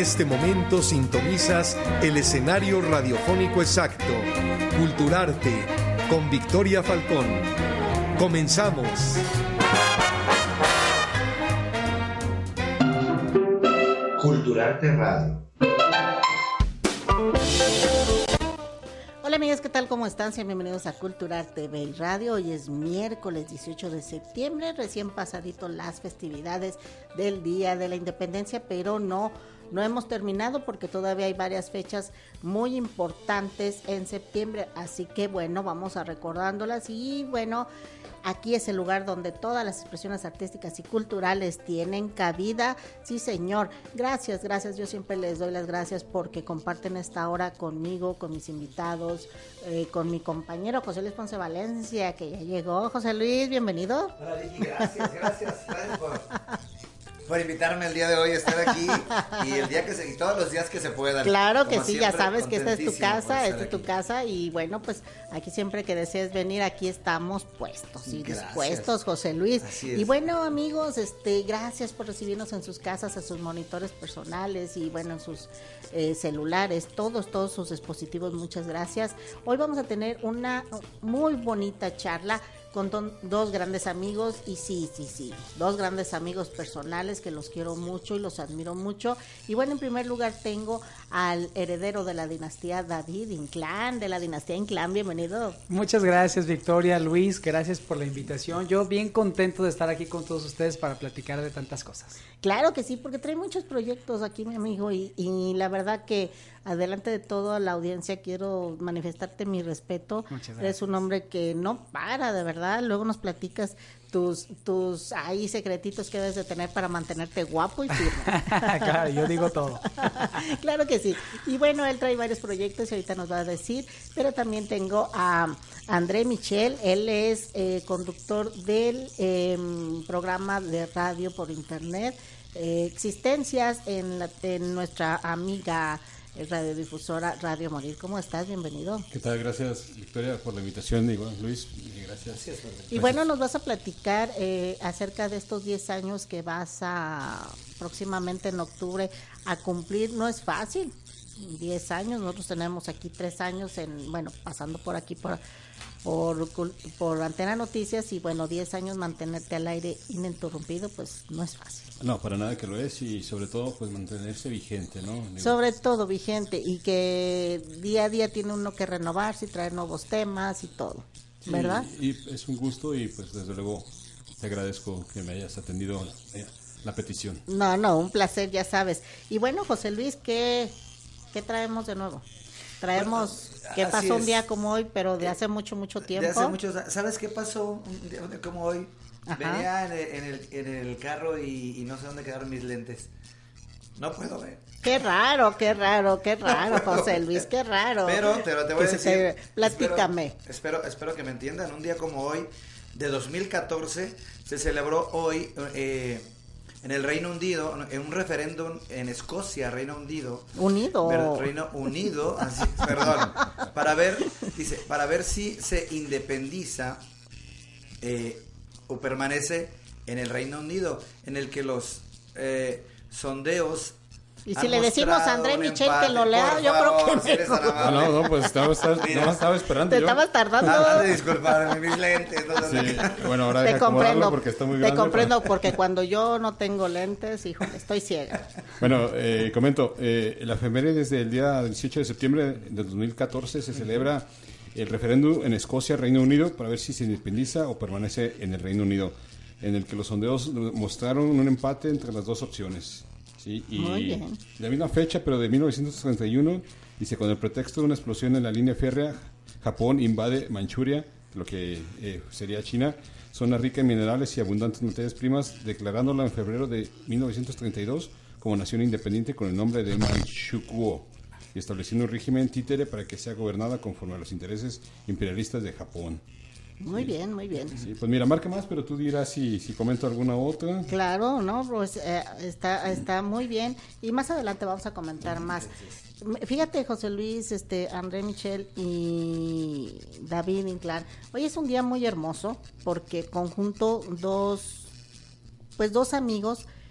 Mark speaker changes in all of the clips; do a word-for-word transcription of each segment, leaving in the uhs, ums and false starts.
Speaker 1: este momento sintonizas el escenario radiofónico exacto, Culturarte, con Victoria Falcón. Comenzamos.
Speaker 2: Culturarte Radio.
Speaker 3: Hola amigos, ¿qué tal? ¿Cómo están? Sean bienvenidos a Culturarte T V y Radio. Hoy es miércoles dieciocho de septiembre, recién pasadito las festividades del Día de la Independencia, pero no, no hemos terminado porque todavía hay varias fechas muy importantes en septiembre, así que bueno, vamos a recordándolas y bueno, aquí es el lugar donde todas las expresiones artísticas y culturales tienen cabida. Sí, señor. Gracias, gracias. Yo siempre les doy las gracias porque comparten esta hora conmigo, con mis invitados, eh, con mi compañero José Luis Ponce Valencia, que ya llegó. José Luis, bienvenido.
Speaker 2: Hola, Vicky, gracias, gracias. Gracias por, por invitarme el día de hoy a estar aquí y el día que se, y todos los días que se puedan.
Speaker 3: Claro que
Speaker 2: Como
Speaker 3: sí,
Speaker 2: siempre,
Speaker 3: ya sabes que esta es tu casa, esta es tu
Speaker 2: aquí.
Speaker 3: casa y bueno, pues aquí siempre que desees venir, aquí estamos puestos y
Speaker 2: Gracias.
Speaker 3: dispuestos, José Luis.
Speaker 2: Así es.
Speaker 3: Y bueno, amigos, este, gracias por recibirnos en sus casas, en sus monitores personales y bueno, en sus eh, celulares, todos, todos sus dispositivos, muchas gracias. Hoy vamos a tener una muy bonita charla con don, dos grandes amigos y sí, sí, sí, dos grandes amigos personales que los quiero mucho y los admiro mucho. Y bueno, en primer lugar tengo al heredero de la dinastía David Inclán, de la dinastía Inclán, bienvenido.
Speaker 4: Muchas gracias Victoria, Luis, gracias por la invitación. Yo bien contento de estar aquí con todos ustedes para platicar de tantas cosas.
Speaker 3: Claro que sí, porque trae muchos proyectos aquí mi amigo y, y la verdad que adelante de toda la audiencia quiero manifestarte mi respeto.
Speaker 4: Muchas gracias.
Speaker 3: Eres un hombre que no para, de verdad. Luego nos platicas tus tus ahí secretitos que debes de tener para mantenerte guapo y firme.
Speaker 4: Claro, yo digo todo.
Speaker 3: Claro que sí. Y bueno, él trae varios proyectos y ahorita nos va a decir, pero también tengo a André Michel, él es eh, conductor del eh, programa de radio por internet, eh, Existencias en, la, en nuestra amiga radiodifusora Radio Morir. ¿Cómo estás? Bienvenido.
Speaker 5: ¿Qué tal? Gracias, Victoria, por la invitación. Igual, Luis, y gracias.
Speaker 3: Y
Speaker 5: Gracias.
Speaker 3: bueno, nos vas a platicar eh, acerca de estos diez años que vas a próximamente en octubre a cumplir. No es fácil, diez años. Nosotros tenemos aquí tres años, en bueno, pasando por aquí por, por, por Antena Noticias y bueno, diez años mantenerte al aire ininterrumpido, pues no es fácil.
Speaker 5: No, para nada que lo es y sobre todo pues mantenerse vigente, ¿no?
Speaker 3: Sobre todo vigente y que día a día tiene uno que renovarse y traer nuevos temas y todo,
Speaker 5: Sí,
Speaker 3: ¿verdad?
Speaker 5: Y es un gusto y pues desde luego te agradezco que me hayas atendido la, la petición.
Speaker 3: No, no, un placer, ya sabes. Y bueno, José Luis, ¿qué, qué traemos de nuevo? Traemos,
Speaker 2: Bueno,
Speaker 3: ¿qué
Speaker 2: así
Speaker 3: pasó un
Speaker 2: es.
Speaker 3: día como hoy, pero de hace mucho, mucho tiempo?
Speaker 2: De hace muchos, ¿sabes qué pasó un día como hoy?
Speaker 3: Ajá.
Speaker 2: Venía en el, en el, en el carro y, y no sé dónde quedaron mis lentes. No puedo ver.
Speaker 3: Qué raro, qué raro, qué raro,
Speaker 2: puedo
Speaker 3: José
Speaker 2: ver.
Speaker 3: Luis, qué raro.
Speaker 2: Pero te lo te voy
Speaker 3: Que
Speaker 2: a
Speaker 3: se
Speaker 2: decir.
Speaker 3: te- Platícame.
Speaker 2: Espero, espero, espero que me entiendan. Un día como hoy, de dos mil catorce, se celebró hoy eh, en el Reino Unido, en un referéndum en Escocia, Reino Unido.
Speaker 3: Unido.
Speaker 2: Ver- Reino Unido, así, perdón, para ver, dice, para ver si se independiza eh, o permanece en el Reino Unido, en el que los eh, sondeos.
Speaker 3: Y si
Speaker 2: han
Speaker 3: le decimos a
Speaker 2: mostrado
Speaker 3: André
Speaker 2: un
Speaker 3: Michel
Speaker 2: empate.
Speaker 3: que lo lea,
Speaker 2: Por
Speaker 3: yo creo que
Speaker 2: favor, si eres tan
Speaker 3: mejor.
Speaker 5: Ah,
Speaker 2: amable.
Speaker 5: no, no, pues estaba, estaba,
Speaker 2: Mira.
Speaker 5: no, estaba esperando
Speaker 3: Te
Speaker 5: yo.
Speaker 3: estabas tardando.
Speaker 2: Ah, de disculparme, mis lentes. No, no,
Speaker 5: Sí,
Speaker 2: no.
Speaker 5: bueno, ahora
Speaker 3: Te
Speaker 5: deja acomodarlo
Speaker 3: comprendo,
Speaker 5: porque está muy
Speaker 3: te
Speaker 5: grande.
Speaker 3: comprendo porque cuando yo no tengo lentes, híjole, estoy ciega.
Speaker 5: Bueno, eh, comento, eh, la efeméride desde el día dieciocho de septiembre de dos mil catorce se celebra el referéndum en Escocia, Reino Unido, para ver si se independiza o permanece en el Reino Unido, en el que los sondeos mostraron un empate entre las dos opciones. ¿sí? Y
Speaker 3: Muy bien.
Speaker 5: la misma fecha, pero de mil novecientos treinta y uno, dice, con el pretexto de una explosión en la línea férrea, Japón invade Manchuria, lo que eh, sería China, zona rica en minerales y abundantes materias primas, declarándola en febrero de mil novecientos treinta y dos como nación independiente con el nombre de Manchukuo, y estableciendo un régimen títere para que sea gobernada conforme a los intereses imperialistas de Japón.
Speaker 3: Muy bien, muy bien.
Speaker 5: Sí, pues mira, marca más, pero tú dirás si, si comento alguna otra.
Speaker 3: Claro, no, pues eh, está está muy bien y más adelante vamos a comentar más. Fíjate, José Luis, este André Michel y David Inclán. Hoy es un día muy hermoso porque conjunto dos pues dos amigos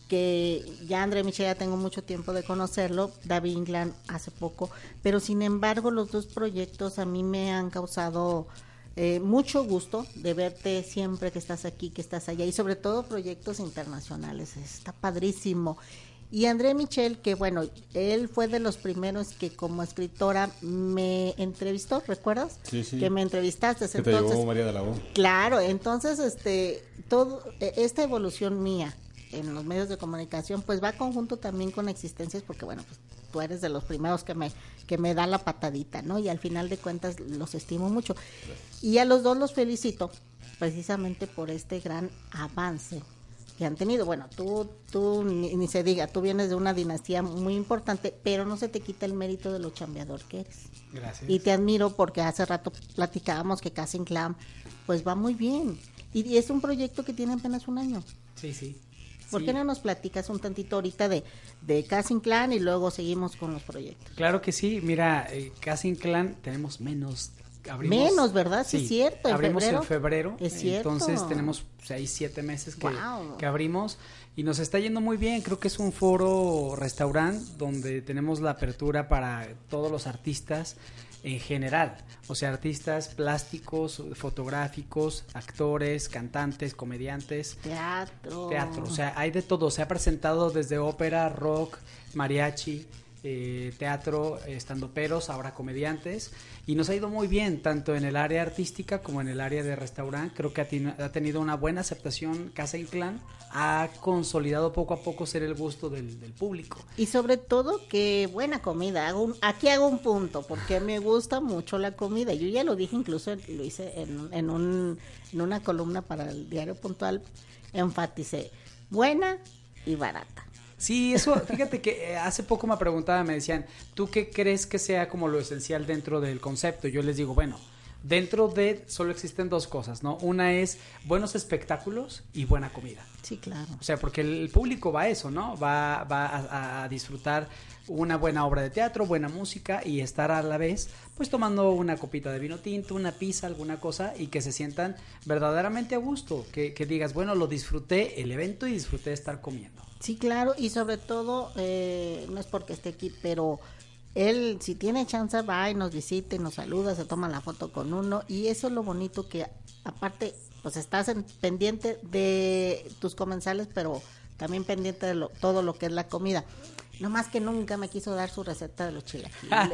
Speaker 3: que ya André Michel ya tengo mucho tiempo de conocerlo, David Inclán hace poco, pero sin embargo los dos proyectos a mí me han causado eh, mucho gusto de verte siempre que estás aquí, que estás allá, y sobre todo proyectos internacionales, está padrísimo. Y André Michel, que bueno, él fue de los primeros que como escritora me entrevistó, ¿recuerdas?
Speaker 5: Sí, sí.
Speaker 3: Que me entrevistaste.
Speaker 5: Que te llevó María de la O.
Speaker 3: Claro, entonces este, todo, esta evolución mía en los medios de comunicación, pues va conjunto también con existencias, porque bueno, pues tú eres de los primeros que me, que me da la patadita, ¿no? Y al final de cuentas los estimo mucho. Y a los dos los felicito, precisamente por este gran avance que han tenido. Bueno, tú, tú ni, ni se diga, tú vienes de una dinastía muy importante, pero no se te quita el mérito de lo chambeador que eres.
Speaker 4: Gracias.
Speaker 3: Y te admiro porque hace rato platicábamos que Casa Inclán, pues va muy bien. Y, y es un proyecto que tiene apenas un año.
Speaker 4: Sí, sí.
Speaker 3: ¿Por
Speaker 4: sí.
Speaker 3: qué no nos platicas un tantito ahorita de, de Casa Inclán y luego seguimos con los proyectos?
Speaker 4: Claro que sí. Mira, eh, Casa Inclán tenemos menos. Abrimos,
Speaker 3: menos, ¿verdad? Sí, es cierto. ¿En
Speaker 4: abrimos
Speaker 3: febrero?
Speaker 4: en febrero.
Speaker 3: Es cierto.
Speaker 4: Entonces tenemos seis, siete meses que,
Speaker 3: Wow.
Speaker 4: que abrimos y nos está yendo muy bien. Creo que es un foro restaurante donde tenemos la apertura para todos los artistas en general. O sea, artistas plásticos, fotográficos, actores, cantantes, comediantes.
Speaker 3: Teatro.
Speaker 4: Teatro. O sea, hay de todo. Se ha presentado desde ópera, rock, mariachi, eh, teatro, estandoperos, ahora comediantes, y nos ha ido muy bien tanto en el área artística como en el área de restaurante. Creo que ha, ten, ha tenido una buena aceptación. Casa Inclán ha consolidado poco a poco ser el gusto del, del público.
Speaker 3: Y sobre todo que buena comida. Hago un, aquí hago un punto porque me gusta mucho la comida. Yo ya lo dije, incluso lo hice en, en, un, en una columna para el Diario Puntual, enfaticé buena y barata.
Speaker 4: Sí, eso, fíjate que hace poco me preguntaban, me decían, ¿tú qué crees que sea como lo esencial dentro del concepto? Yo les digo, bueno, dentro de solo existen dos cosas, ¿no? Una es buenos espectáculos y buena comida.
Speaker 3: Sí, claro.
Speaker 4: O sea, porque el público va a eso, ¿no? Va, va a, a disfrutar una buena obra de teatro, buena música y estar a la vez, pues tomando una copita de vino tinto, una pizza, alguna cosa, y que se sientan verdaderamente a gusto, que, que digas, bueno, lo disfruté el evento y disfruté estar comiendo.
Speaker 3: Sí, claro, y sobre todo, eh, no es porque esté aquí, pero él, si tiene chance, va y nos visita y nos saluda, se toma la foto con uno, y eso es lo bonito que, aparte, pues estás en, pendiente de tus comensales, pero también pendiente de lo, todo lo que es la comida. No más que nunca me quiso dar su receta de los chilaquiles.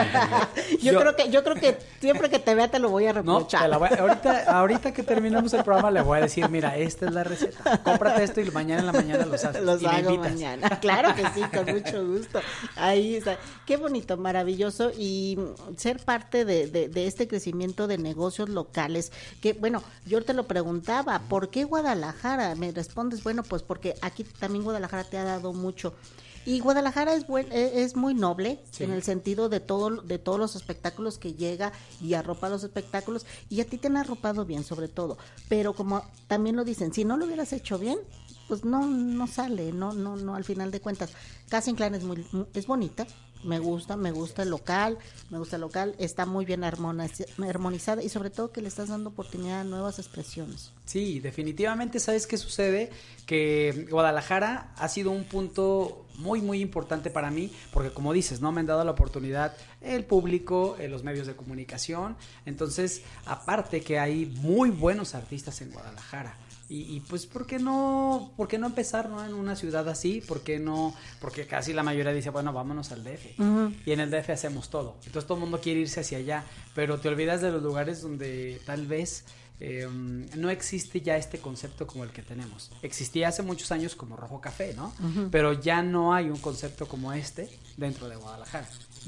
Speaker 3: yo, yo creo que yo creo que siempre que te vea te lo voy a reprochar.
Speaker 4: No, te la voy a, ahorita, ahorita que terminemos el programa le voy a decir, mira, esta es la receta. Cómprate esto y mañana en la mañana los haces.
Speaker 3: Los
Speaker 4: y me
Speaker 3: hago
Speaker 4: invitas.
Speaker 3: mañana. Claro que sí, con mucho gusto. Ahí está. Qué bonito, maravilloso. Y ser parte de, de, de este crecimiento de negocios locales. Que bueno, yo te lo preguntaba, ¿por qué Guadalajara? Me respondes, bueno, pues porque aquí también Guadalajara te ha dado mucho. Y Guadalajara es buen, es muy noble, sí, en el sentido de todo, de todos los espectáculos que llega y arropa los espectáculos, y a ti te han arropado bien sobre todo, pero como también lo dicen, si no lo hubieras hecho bien, pues no, no sale, no, no, no, al final de cuentas. Casa Inclán es muy, es bonita, me gusta, me gusta el local, me gusta el local, está muy bien armonizada y sobre todo que le estás dando oportunidad a nuevas expresiones.
Speaker 4: Sí, definitivamente. ¿Sabes qué sucede? Que Guadalajara ha sido un punto muy, muy importante para mí, porque como dices, no me han dado la oportunidad el público, eh, los medios de comunicación. Entonces, aparte que hay muy buenos artistas en Guadalajara. Y, y pues, ¿por qué no, por qué no empezar, ¿no? En una ciudad así? ¿Por qué no? Porque casi la mayoría dice, bueno, vámonos al D F. Uh-huh. Y en el D F hacemos todo. Entonces todo el mundo quiere irse hacia allá, pero te olvidas de los lugares donde tal vez eh, no existe ya este concepto como el que tenemos. Existía hace muchos años como Rojo Café, ¿no? Uh-huh. Pero ya no hay un concepto como este dentro de Guadalajara.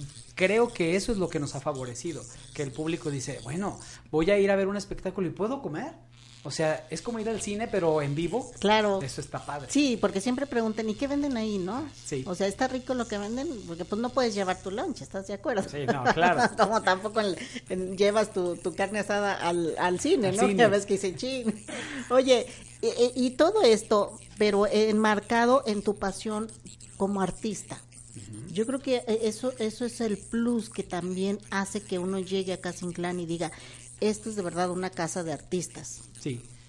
Speaker 4: Creo que eso es lo que nos ha favorecido, que el público dice, bueno, voy a ir a ver un espectáculo y ¿puedo comer? O sea, es como ir al cine, pero en vivo.
Speaker 3: Claro.
Speaker 4: Eso está padre.
Speaker 3: Sí, porque siempre preguntan, ¿y qué venden ahí, no?
Speaker 4: Sí.
Speaker 3: O sea, ¿está rico lo que venden? Porque pues no puedes llevar tu lunch, ¿estás de acuerdo?
Speaker 4: Sí, no, claro.
Speaker 3: Como tampoco en, en, llevas tu, tu carne asada al, al cine,
Speaker 4: al
Speaker 3: ¿no?
Speaker 4: Cine.
Speaker 3: Ya ves que dicen, chin. Oye, y, y todo esto, pero enmarcado en tu pasión como artista. Uh-huh. Yo creo que eso, eso es el plus que también hace que uno llegue a Casa Inclán y diga, esto es de verdad una casa de artistas.
Speaker 4: Sí,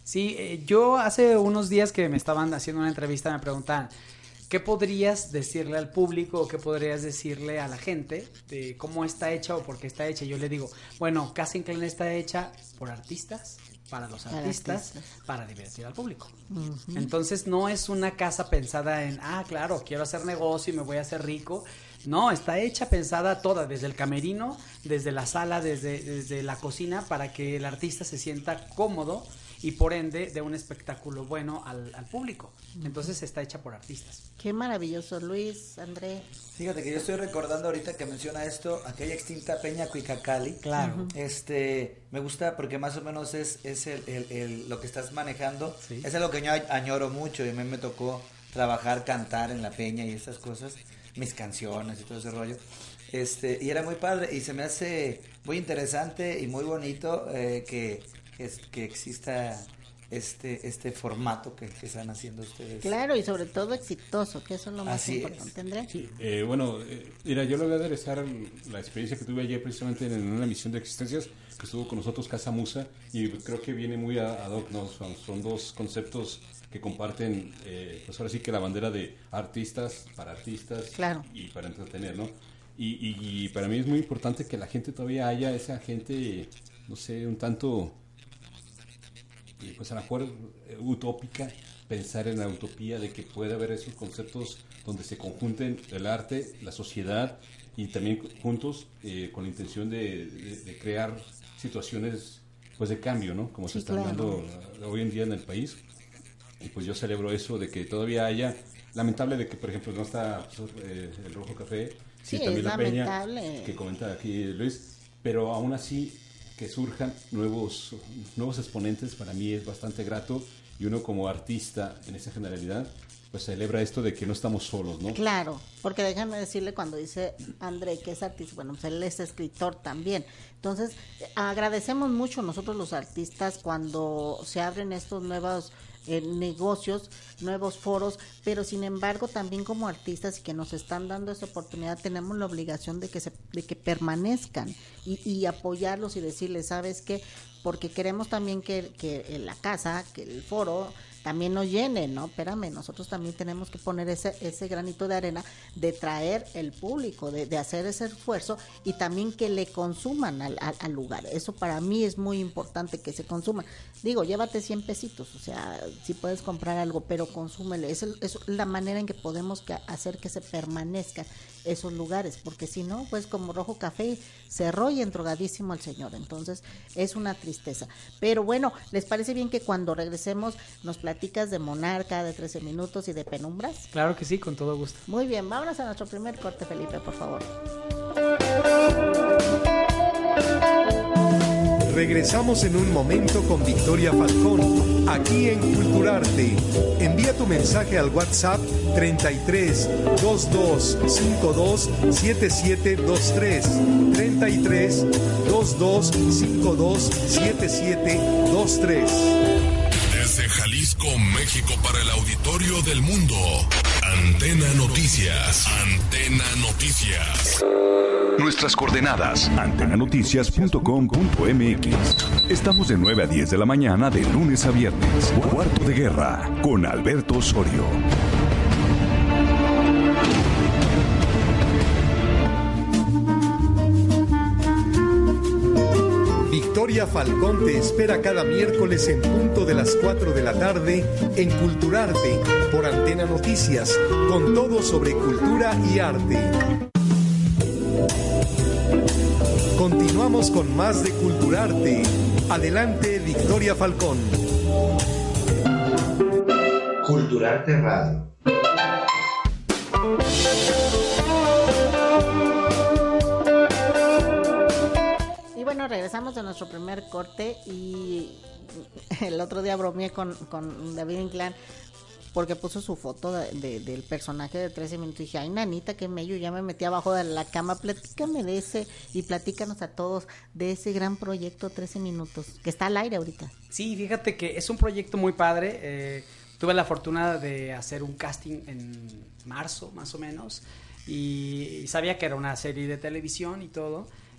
Speaker 4: Sí, eh, yo hace unos días que me estaban haciendo una entrevista me preguntaban, ¿qué podrías decirle al público o qué podrías decirle a la gente de cómo está hecha o por qué está hecha? Yo le digo, bueno, Casa Inclán está hecha por artistas, para los
Speaker 3: Para
Speaker 4: artistas,
Speaker 3: artistas.
Speaker 4: para divertir al público.
Speaker 3: Ujú.
Speaker 4: Entonces no es una casa pensada en, ah, claro, quiero hacer negocio y me voy a hacer rico. No, está hecha, pensada toda, desde el camerino, desde la sala, desde, desde la cocina, para que el artista se sienta cómodo y por ende de un espectáculo bueno al, al público. Entonces está hecha por artistas.
Speaker 3: Qué maravilloso, Luis, André.
Speaker 2: Fíjate que yo estoy recordando ahorita que menciona esto, aquella extinta Peña Cuicacali.
Speaker 4: Claro.
Speaker 2: Este, me gusta porque más o menos es, es el, el, el- lo que estás manejando.
Speaker 4: Sí.
Speaker 2: Es algo que yo añoro mucho y a mí me tocó trabajar, cantar en la Peña y estas cosas, mis canciones y todo ese rollo. Este, y era muy padre y se me hace muy interesante y muy bonito eh, que, que, es- que exista este, este formato que, que están haciendo ustedes.
Speaker 3: Claro, y sobre todo exitoso, que eso es lo más
Speaker 2: Así es.
Speaker 3: importante, André.
Speaker 5: Sí, eh, bueno, eh, mira, yo le voy a aderezar la experiencia que tuve ayer precisamente en una misión de existencias que estuvo con nosotros Casa Musa y creo que viene muy a- ad hoc, ¿no? Son, son dos conceptos que comparten, eh, pues ahora sí que la bandera de artistas para artistas
Speaker 3: Claro.
Speaker 5: y para entretener, ¿no? Y, y, y para mí es muy importante que la gente todavía haya esa gente, no sé, un tanto, eh, pues a lo mejor eh, utópica, pensar en la utopía de que puede haber esos conceptos donde se conjunten el arte, la sociedad y también juntos eh, con la intención de, de- de crear situaciones pues de cambio, ¿no? Como
Speaker 3: Sí,
Speaker 5: se está
Speaker 3: claro.
Speaker 5: dando eh, hoy en día en el país. Y pues yo celebro eso de que todavía haya, lamentable de que por ejemplo no está pues, eh, el Rojo Café,
Speaker 3: Sí,
Speaker 5: y también
Speaker 3: es
Speaker 5: la Peña
Speaker 3: lamentable.
Speaker 5: que comenta aquí Luis, pero aún así que surjan nuevos nuevos exponentes para mí es bastante grato y uno como artista en esa generalidad pues celebra esto de que no estamos solos, ¿no?
Speaker 3: Claro, porque déjame decirle cuando dice André que es artista, bueno, pues él es escritor también. Entonces, eh, agradecemos mucho nosotros los artistas cuando se abren estos nuevos eh, negocios, nuevos foros, pero sin embargo también como artistas y que nos están dando esta oportunidad tenemos la obligación de que se, de que permanezcan y, y apoyarlos y decirles, ¿sabes qué? Porque queremos también que, que en la casa, que el foro también nos llene, ¿no? Espérame, nosotros también tenemos que poner ese ese granito de arena de traer el público, de, de hacer ese esfuerzo y también que le consuman al, al, al lugar. Eso para mí es muy importante, que se consuman. Digo, llévate cien pesitos, o sea, si puedes comprar algo, pero consúmele. Es, el, es la manera en que podemos que hacer que se permanezcan esos lugares, porque si no, pues como Rojo Café cerró y entrogadísimo el señor. Entonces, es una tristeza. Pero bueno, ¿les parece bien que cuando regresemos nos platicas de Monarca, de trece minutos y de Penumbras?
Speaker 4: Claro que sí, con todo gusto.
Speaker 3: Muy bien, vámonos a nuestro primer corte, Felipe, por favor.
Speaker 1: Regresamos en un momento con Victoria Falcón, aquí en Culturarte. Envía tu mensaje al WhatsApp treinta y tres, veintidós, cincuenta y dos, setenta y siete veintitrés, treinta y tres, veintidós, cincuenta y dos, setenta y siete veintitrés.
Speaker 6: Desde Jalisco, México, para el auditorio del mundo. Antena Noticias. Antena Noticias.
Speaker 7: Nuestras coordenadas, antena noticias punto com punto m x. Estamos de nueve a diez de la mañana de lunes a viernes. Cuarto de Guerra con Alberto Osorio.
Speaker 1: Victoria Falcón te espera cada miércoles en punto de las cuatro de la tarde en Culturarte por Antena Noticias, con todo sobre cultura y arte. Continuamos con más de Culturarte. Adelante, Victoria Falcón.
Speaker 8: Culturarte Radio.
Speaker 3: Y bueno, regresamos de nuestro primer corte y el otro día bromeé con, con David Inclán porque puso su foto de, de, del personaje de trece minutos y dije, ay, nanita, qué mello, ya me metí abajo de la cama, platícame de ese y platícanos a todos de ese gran proyecto trece minutos, que está al aire ahorita.
Speaker 4: Sí, fíjate que es un proyecto muy padre. Eh, tuve la fortuna de hacer un casting en marzo, más o menos, y, y sabía que era una serie de televisión y todo.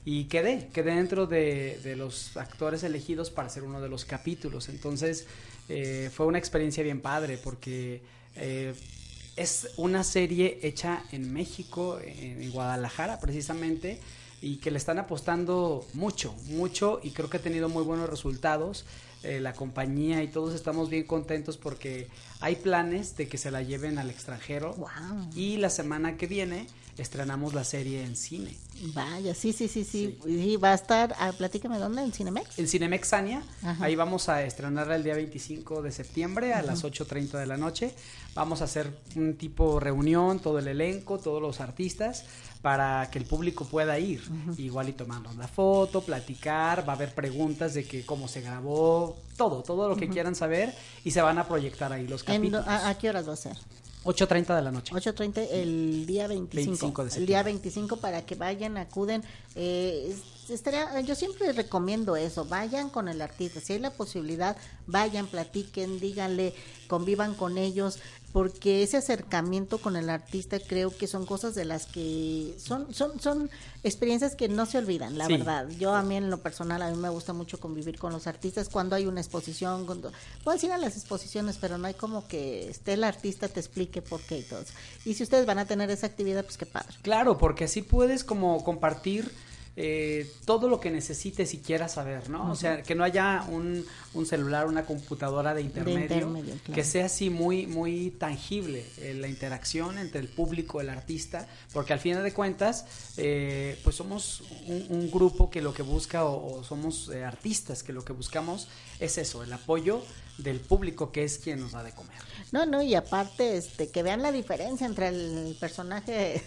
Speaker 4: y quedé, quedé dentro de, de los actores elegidos para hacer uno de los capítulos. Entonces eh, fue una experiencia bien padre porque eh, es una serie hecha en México, en, en Guadalajara precisamente, y que le están apostando mucho, mucho, y creo que ha tenido muy buenos resultados. Eh, la compañía y todos estamos bien contentos porque hay planes de que se la lleven al extranjero.
Speaker 3: Wow.
Speaker 4: Y la semana que viene estrenamos la serie en cine.
Speaker 3: Vaya, sí, sí, sí, sí, sí. Y va a estar, ah, platícame, ¿dónde? ¿En Cinemex?
Speaker 4: En Cinemex Sania.
Speaker 3: Ajá.
Speaker 4: Ahí vamos a estrenarla el día veinticinco de septiembre a uh-huh. las ocho treinta de la noche. Vamos a hacer un tipo reunión, todo el elenco, todos los artistas, para que el público pueda ir. Uh-huh. Igual y tomarnos la foto, platicar, va a haber preguntas de que cómo se grabó, todo, todo lo que uh-huh. quieran saber, y se van a proyectar ahí los capítulos.
Speaker 3: ¿A, a qué horas va a ser?
Speaker 4: ocho treinta de la noche.
Speaker 3: ocho treinta el día veinticinco.
Speaker 4: veinticinco de septiembre.
Speaker 3: El día veinticinco para que vayan, acuden. Eh, estaría, yo siempre recomiendo eso, vayan con el artista. Si hay la posibilidad, vayan, platiquen, díganle, convivan con ellos, porque ese acercamiento con el artista creo que son cosas de las que son son son experiencias que no se olvidan, la sí. verdad. Yo a mí en lo personal, a mí me gusta mucho convivir con los artistas cuando hay una exposición, cuando puedes ir a las exposiciones, pero no hay como que esté el artista, te explique por qué y todo eso. Y si ustedes van a tener esa actividad, pues qué padre.
Speaker 4: Claro, porque así puedes como compartir Eh, todo lo que necesites y quieras saber, ¿no? Uh-huh. O sea, que no haya un, un celular, una computadora de intermedio, de intermedio claro. que sea así muy, muy tangible eh, la interacción entre el público, el artista, porque al final de cuentas, eh, pues somos un, un grupo que lo que busca, o, o somos eh, artistas que lo que buscamos es eso, el apoyo del público, que es quien nos da de comer.
Speaker 3: No, no, y aparte, este, que vean la diferencia entre el personaje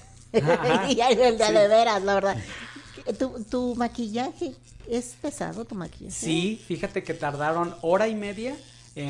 Speaker 3: y el de sí. de veras, la verdad. ¿Tu, tu maquillaje es pesado, tu maquillaje?
Speaker 4: Sí, fíjate que tardaron hora y media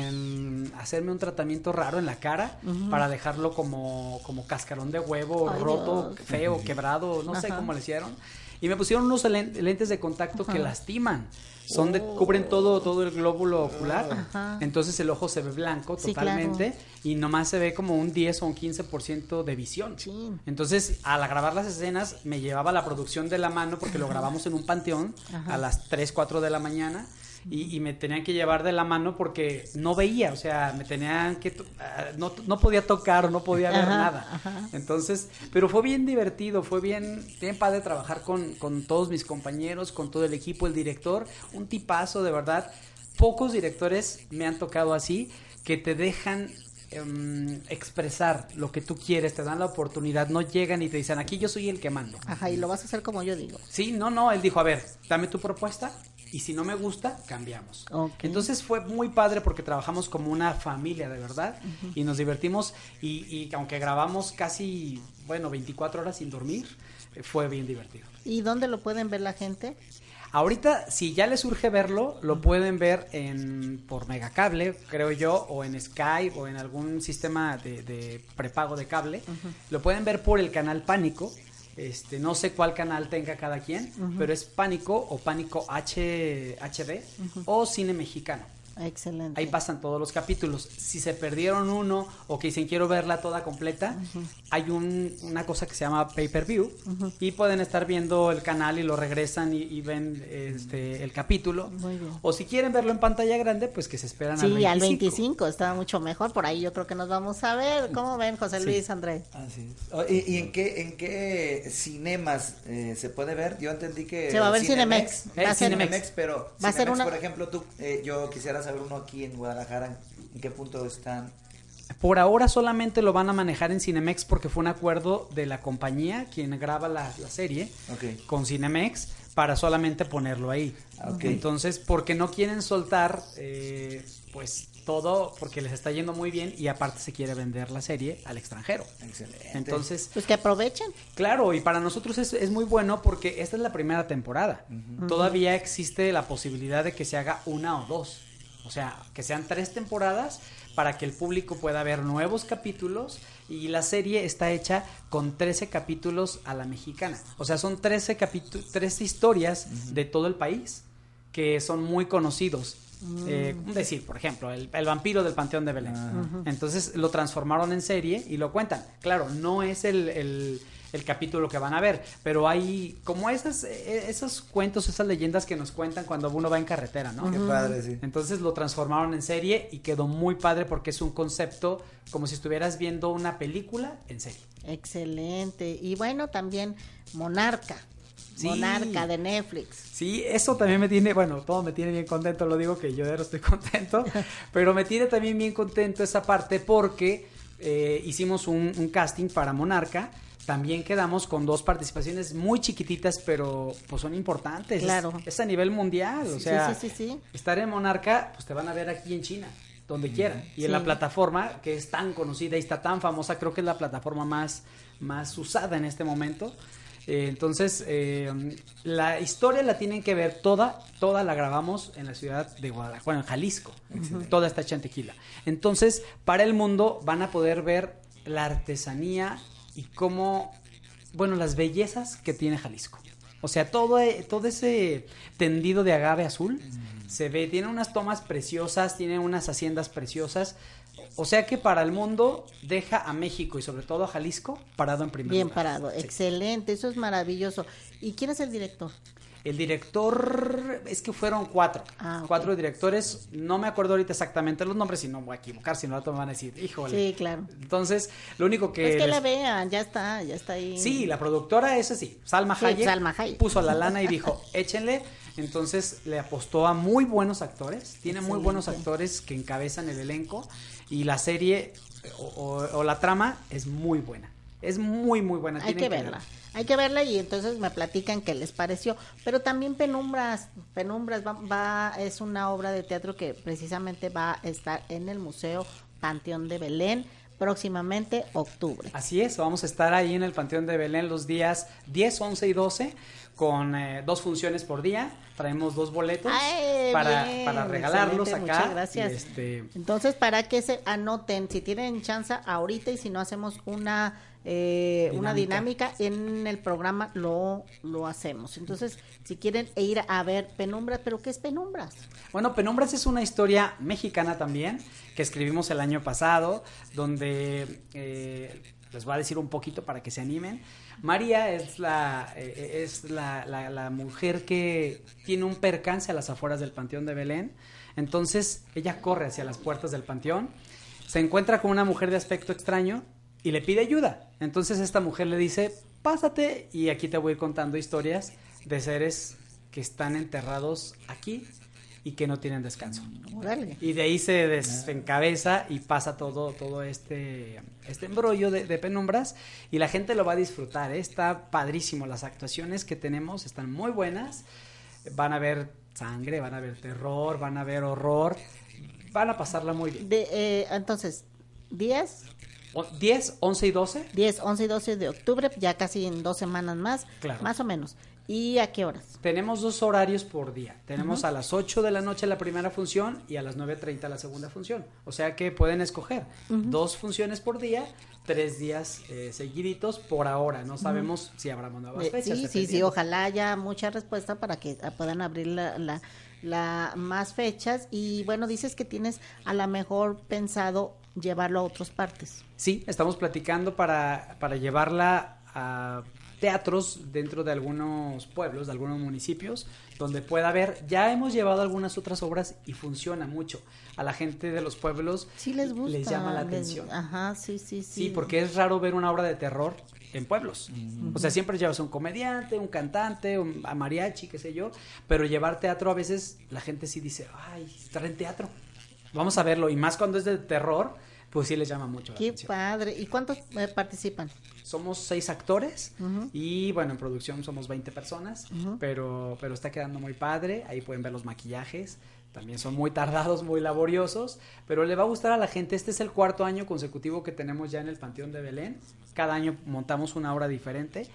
Speaker 4: en hacerme un tratamiento raro en la cara uh-huh. para dejarlo como, como cascarón de huevo, Ay, roto, Dios. feo, quebrado, no Ajá. sé cómo le hicieron. Y me pusieron unos lentes de contacto Ajá. que lastiman. Son de, cubren todo, todo el glóbulo ocular. Ajá. Entonces el ojo se ve blanco
Speaker 3: sí,
Speaker 4: totalmente.
Speaker 3: Claro.
Speaker 4: Y nomás se ve como un diez o un quince por ciento de visión.
Speaker 3: Sí.
Speaker 4: Entonces, al grabar las escenas, me llevaba la producción de la mano, porque lo grabamos en un panteón Ajá. a las tres, cuatro de la mañana. Y, y me tenían que llevar de la mano porque no veía, o sea, me tenían que, to- no, no podía tocar, no podía ver
Speaker 3: Ajá,
Speaker 4: nada.
Speaker 3: ajá.
Speaker 4: Entonces, pero fue bien divertido, fue bien, bien padre trabajar con, con todos mis compañeros, con todo el equipo, el director, un tipazo, de verdad. Pocos directores me han tocado así, que te dejan um, expresar lo que tú quieres, te dan la oportunidad, no llegan y te dicen, aquí yo soy el que mando.
Speaker 3: Ajá, y lo vas a hacer como yo digo.
Speaker 4: Sí, no, no, él dijo, a ver, dame tu propuesta y si no me gusta, cambiamos.
Speaker 3: Okay.
Speaker 4: Entonces fue muy padre porque trabajamos como una familia, de verdad, uh-huh. y nos divertimos y, y aunque grabamos casi, bueno, veinticuatro horas sin dormir, eh, fue bien divertido.
Speaker 3: ¿Y dónde lo pueden ver la gente?
Speaker 4: Ahorita, si ya les urge verlo, lo pueden ver en por Megacable, creo yo, o en Sky, o en algún sistema de, de prepago de cable. Uh-huh. Lo pueden ver por el canal Pánico. Este, no sé cuál canal tenga cada quien, uh-huh. pero es Pánico o Pánico H, HD uh-huh. o Cine Mexicano.
Speaker 3: Excelente.
Speaker 4: Ahí pasan todos los capítulos. Si se perdieron uno o que dicen quiero verla toda completa, uh-huh. hay un, una cosa que se llama pay-per-view uh-huh. y pueden estar viendo el canal y lo regresan y, y ven este el capítulo.
Speaker 3: Muy bien.
Speaker 4: O si quieren verlo en pantalla grande, pues que se esperan
Speaker 3: sí,
Speaker 4: al veinticinco.
Speaker 3: al veinticinco está mucho mejor. Por ahí yo creo que nos vamos a ver. ¿Cómo ven, José Luis,
Speaker 4: sí.
Speaker 3: André?
Speaker 2: Así es. ¿Y, y en qué en qué cinemas eh, se puede ver? Yo entendí que
Speaker 3: se va a ver Cinemex.
Speaker 2: Cinemex,
Speaker 3: Va a ser
Speaker 2: Cinemex, pero
Speaker 3: va
Speaker 2: Cinemex,
Speaker 3: a ser una...
Speaker 2: por ejemplo, tú, eh, yo quisiera saber uno aquí en Guadalajara, ¿en qué punto están?
Speaker 4: Por ahora solamente lo van a manejar en Cinemex porque fue un acuerdo de la compañía quien graba la, la serie
Speaker 2: okay.
Speaker 4: con Cinemex para solamente ponerlo ahí.
Speaker 2: Okay.
Speaker 4: Entonces, porque no quieren soltar eh, pues todo porque les está yendo muy bien y aparte se quiere vender la serie al extranjero.
Speaker 2: Excelente.
Speaker 4: Entonces,
Speaker 3: pues que aprovechen.
Speaker 4: Claro, y para nosotros es, es muy bueno porque esta es la primera temporada. Uh-huh. Todavía existe la posibilidad de que se haga una o dos. O sea, que sean tres temporadas para que el público pueda ver nuevos capítulos y la serie está hecha con trece capítulos a la mexicana. O sea, son trece capítulos, trece historias uh-huh. de todo el país que son muy conocidos. Uh-huh. Eh, decir, por ejemplo, el, el vampiro del Panteón de Belén. Uh-huh. Entonces lo transformaron en serie y lo cuentan. Claro, no es el, el, el capítulo que van a ver, pero hay como esas, esos cuentos, esas leyendas que nos cuentan cuando uno va en carretera, ¿no?
Speaker 2: Qué padre, sí.
Speaker 4: Entonces lo transformaron en serie y quedó muy padre porque es un concepto como si estuvieras viendo una película en serie.
Speaker 3: Excelente. Y bueno, también Monarca.
Speaker 4: Sí.
Speaker 3: Monarca de Netflix.
Speaker 4: Sí, eso también me tiene, bueno, todo me tiene bien contento, lo digo que yo de estoy contento, pero me tiene también bien contento esa parte porque eh, hicimos un, un casting para Monarca. También quedamos con dos participaciones muy chiquititas, pero pues son importantes.
Speaker 3: Claro.
Speaker 4: Es, es a nivel mundial, o sea,
Speaker 3: sí, sí, sí, sí.
Speaker 4: estar en Monarca, pues te van a ver aquí en China, donde quieran. Y
Speaker 3: Sí.
Speaker 4: en la plataforma, que es tan conocida y está tan famosa, creo que es la plataforma más, más usada en este momento. Eh, entonces, eh, la historia la tienen que ver toda, toda la grabamos en la ciudad de Guadalajara, bueno, en Jalisco. Uh-huh. Toda está hecha en Tequila. Entonces, para el mundo van a poder ver la artesanía y cómo, bueno, las bellezas que tiene Jalisco. O sea, todo, todo ese tendido de agave azul mm. se ve, tiene unas tomas preciosas, tiene unas haciendas preciosas. O sea que para el mundo deja a México y sobre todo a Jalisco parado en primer
Speaker 3: Bien
Speaker 4: lugar.
Speaker 3: parado, sí. Excelente, eso es maravilloso. ¿Y quién es el director?
Speaker 4: El director, es que fueron cuatro,
Speaker 3: ah, okay.
Speaker 4: cuatro directores, no me acuerdo ahorita exactamente los nombres y no voy a equivocar, si no me van a decir, híjole.
Speaker 3: Sí, claro.
Speaker 4: Entonces, lo único que...
Speaker 3: Es que
Speaker 4: les...
Speaker 3: la vean, ya está, ya está ahí.
Speaker 4: Sí, la productora, esa sí, Salma
Speaker 3: sí,
Speaker 4: Hayek,
Speaker 3: Salma Hayek,
Speaker 4: puso la lana y dijo, échenle. Entonces le apostó a muy buenos actores, tiene
Speaker 3: Excelente.
Speaker 4: Muy buenos actores que encabezan el elenco y la serie o, o, o la trama es muy buena, es muy muy buena.
Speaker 3: Hay que verla, hay que verla y entonces me platican qué les pareció, pero también Penumbras, Penumbras va, va es una obra de teatro que precisamente va a estar en el Museo Panteón de Belén, próximamente octubre.
Speaker 4: Así es, vamos a estar ahí en el Panteón de Belén los días diez, once y doce con eh, dos funciones por día. Traemos dos boletos
Speaker 3: Ay,
Speaker 4: para,
Speaker 3: bien,
Speaker 4: para regalarlos acá.
Speaker 3: Muchas gracias.
Speaker 4: Y este...
Speaker 3: Entonces, para que se anoten, si tienen chance ahorita y si no hacemos una eh, dinámica. una dinámica en el programa, lo, lo hacemos. Entonces, si quieren ir a ver Penumbras, ¿pero qué es Penumbras?
Speaker 4: Bueno, Penumbras es una historia mexicana también, que escribimos el año pasado, donde eh, les voy a decir un poquito para que se animen. María es la eh, es la, la, la mujer que tiene un percance a las afueras del Panteón de Belén. Entonces ella corre hacia las puertas del panteón, se encuentra con una mujer de aspecto extraño y le pide ayuda. Entonces esta mujer le dice, pásate y aquí te voy a ir contando historias de seres que están enterrados aquí y que no tienen descanso.
Speaker 3: Órale.
Speaker 4: Y de ahí se desencabeza y pasa todo, todo este, este embrollo de, de Penumbras y la gente lo va a disfrutar, ¿eh? Está padrísimo, las actuaciones que tenemos están muy buenas, van a ver sangre, van a ver terror, van a ver horror, van a pasarla muy bien.
Speaker 3: De, eh, entonces, diez...
Speaker 4: diez, once y doce.
Speaker 3: diez, once y doce de octubre, ya casi en dos semanas más,
Speaker 4: claro.
Speaker 3: Más o menos. ¿Y a qué horas?
Speaker 4: Tenemos dos horarios por día. Tenemos
Speaker 3: uh-huh.
Speaker 4: a las ocho de la noche la primera función y a las nueve treinta la segunda función. O sea que pueden escoger uh-huh. dos funciones por día, tres días eh, seguiditos por ahora. No sabemos uh-huh. si habrá nuevas
Speaker 3: eh,
Speaker 4: fechas.
Speaker 3: Sí, sí, sí. Ojalá haya mucha respuesta para que puedan abrir la, la, la más fechas. Y bueno, dices que tienes a lo mejor pensado llevarlo a otras partes.
Speaker 4: Sí, estamos platicando para, para llevarla a teatros dentro de algunos pueblos, de algunos municipios, donde pueda haber, ya hemos llevado algunas otras obras y funciona mucho. A la gente de los pueblos
Speaker 3: sí les gusta,
Speaker 4: les llama la
Speaker 3: les,
Speaker 4: atención.
Speaker 3: Ajá, sí, sí, sí.
Speaker 4: Sí, porque es raro ver una obra de terror en pueblos. Uh-huh. O sea, siempre llevas un comediante, un cantante, un a mariachi, qué sé yo, pero llevar teatro a veces la gente sí dice, ay, estar en teatro, vamos a verlo, y más cuando es de terror, pues sí les llama mucho la
Speaker 3: Qué
Speaker 4: atención.
Speaker 3: Qué padre. ¿Y cuántos eh, participan?
Speaker 4: Somos seis actores
Speaker 3: uh-huh.
Speaker 4: y bueno, en producción somos veinte personas,
Speaker 3: uh-huh.
Speaker 4: pero, pero está quedando muy padre. Ahí pueden ver los maquillajes, también son muy tardados, muy laboriosos, pero le va a gustar a la gente. Este es el cuarto año consecutivo que tenemos ya en el Panteón de Belén. Cada año montamos una obra diferente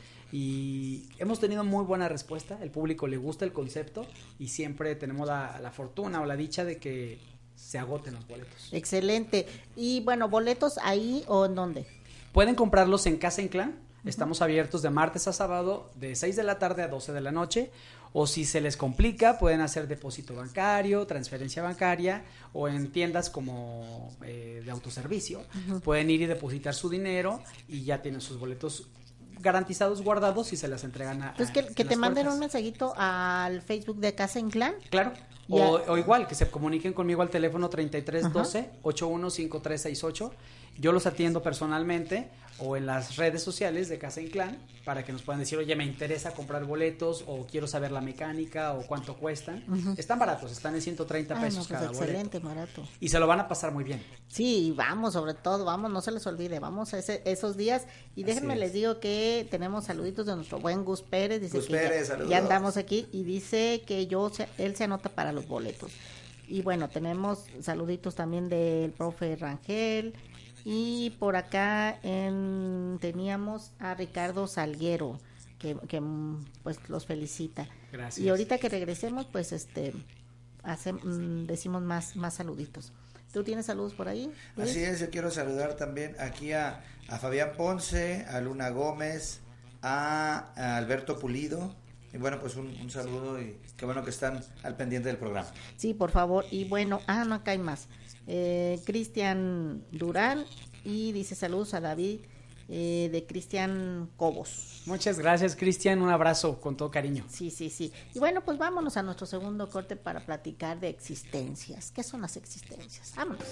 Speaker 4: y hemos tenido muy buena respuesta. El público le gusta el concepto y siempre tenemos la, la fortuna o la dicha de que se agoten los boletos.
Speaker 3: Excelente. Y bueno, ¿boletos ahí o en dónde?
Speaker 4: Pueden comprarlos en Casa Inclán. Uh-huh. Estamos abiertos de martes a sábado de seis de la tarde a doce de la noche. O si se les complica, pueden hacer depósito bancario, transferencia bancaria o en tiendas como eh, de autoservicio. Uh-huh. Pueden ir y depositar su dinero y ya tienen sus boletos garantizados, guardados y se las entregan a...
Speaker 3: Entonces, que,
Speaker 4: a,
Speaker 3: que
Speaker 4: en
Speaker 3: te
Speaker 4: las
Speaker 3: manden
Speaker 4: puertas.
Speaker 3: un mensajito al Facebook de Casa Inclán.
Speaker 4: Claro.
Speaker 3: Y a-
Speaker 4: O, o igual, que se comuniquen conmigo al teléfono treinta y tres doce, ochenta y uno cincuenta y tres sesenta y ocho. Yo los atiendo personalmente o en las redes sociales de Casa Inclán para que nos puedan decir, oye, me interesa comprar boletos o quiero saber la mecánica o cuánto cuestan.
Speaker 3: Ujú.
Speaker 4: Están baratos, están en ciento treinta
Speaker 3: Ay,
Speaker 4: pesos
Speaker 3: no, pues
Speaker 4: cada
Speaker 3: excelente,
Speaker 4: boleto.
Speaker 3: barato.
Speaker 4: Y se lo van a pasar muy bien.
Speaker 3: Sí, vamos, sobre todo, vamos, no se les olvide, vamos a ese, esos días. Y déjenme
Speaker 2: es.
Speaker 3: les digo que tenemos saluditos de nuestro buen Gus Pérez, dice
Speaker 2: Gus
Speaker 3: que
Speaker 2: Pérez,
Speaker 3: ya,
Speaker 2: saludos.
Speaker 3: ya andamos aquí y dice que yo se- él se anota para los boletos. Y bueno, tenemos saluditos también del profe Rangel. Y por acá en, teníamos a Ricardo Salguero, que, que mm, pues los felicita.
Speaker 4: Gracias.
Speaker 3: Y ahorita que regresemos, pues este hace, mm, decimos más, más saluditos. ¿Tú tienes saludos por ahí, Luis?
Speaker 2: Así es, yo quiero saludar también aquí a, a Fabián Ponce, a Luna Gómez, a, a Alberto Pulido. Y bueno, pues un, un saludo y qué bueno que están al pendiente del programa.
Speaker 3: Sí, por favor. Y bueno, ah, no, acá hay más. Eh, Cristian Durán y dice saludos a David eh, de Cristian Cobos.
Speaker 4: Muchas gracias, Cristian. Un abrazo con todo cariño.
Speaker 3: Sí, sí, sí. Y bueno, pues vámonos a nuestro segundo corte para platicar de existencias. ¿Qué son las existencias? Vámonos.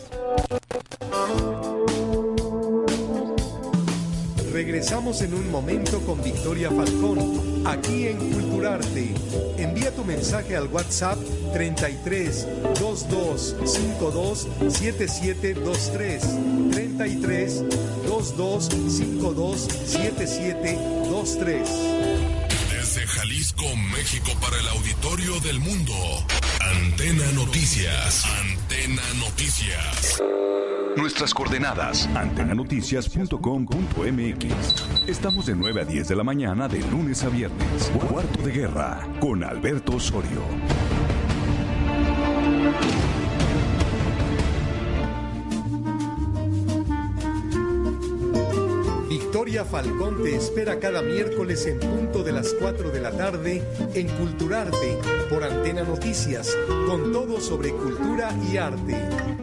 Speaker 1: Regresamos en un momento con Victoria Falcón, aquí en Culturarte. Envía tu mensaje al WhatsApp treinta y tres veintidós cincuenta y dos setenta y siete veintitrés, treinta y tres veintidós cincuenta y dos setenta y siete veintitrés.
Speaker 6: Desde Jalisco, México, para el auditorio del mundo. Antena Noticias. Antena Noticias.
Speaker 7: Nuestras coordenadas, antena noticias punto com punto m x. Estamos de nueve a diez de la mañana de lunes a viernes. Cuarto de Guerra con Alberto Osorio.
Speaker 1: Victoria Falcón te espera cada miércoles en punto de las cuatro de la tarde en Culturarte por Antena Noticias, con todo sobre cultura y arte.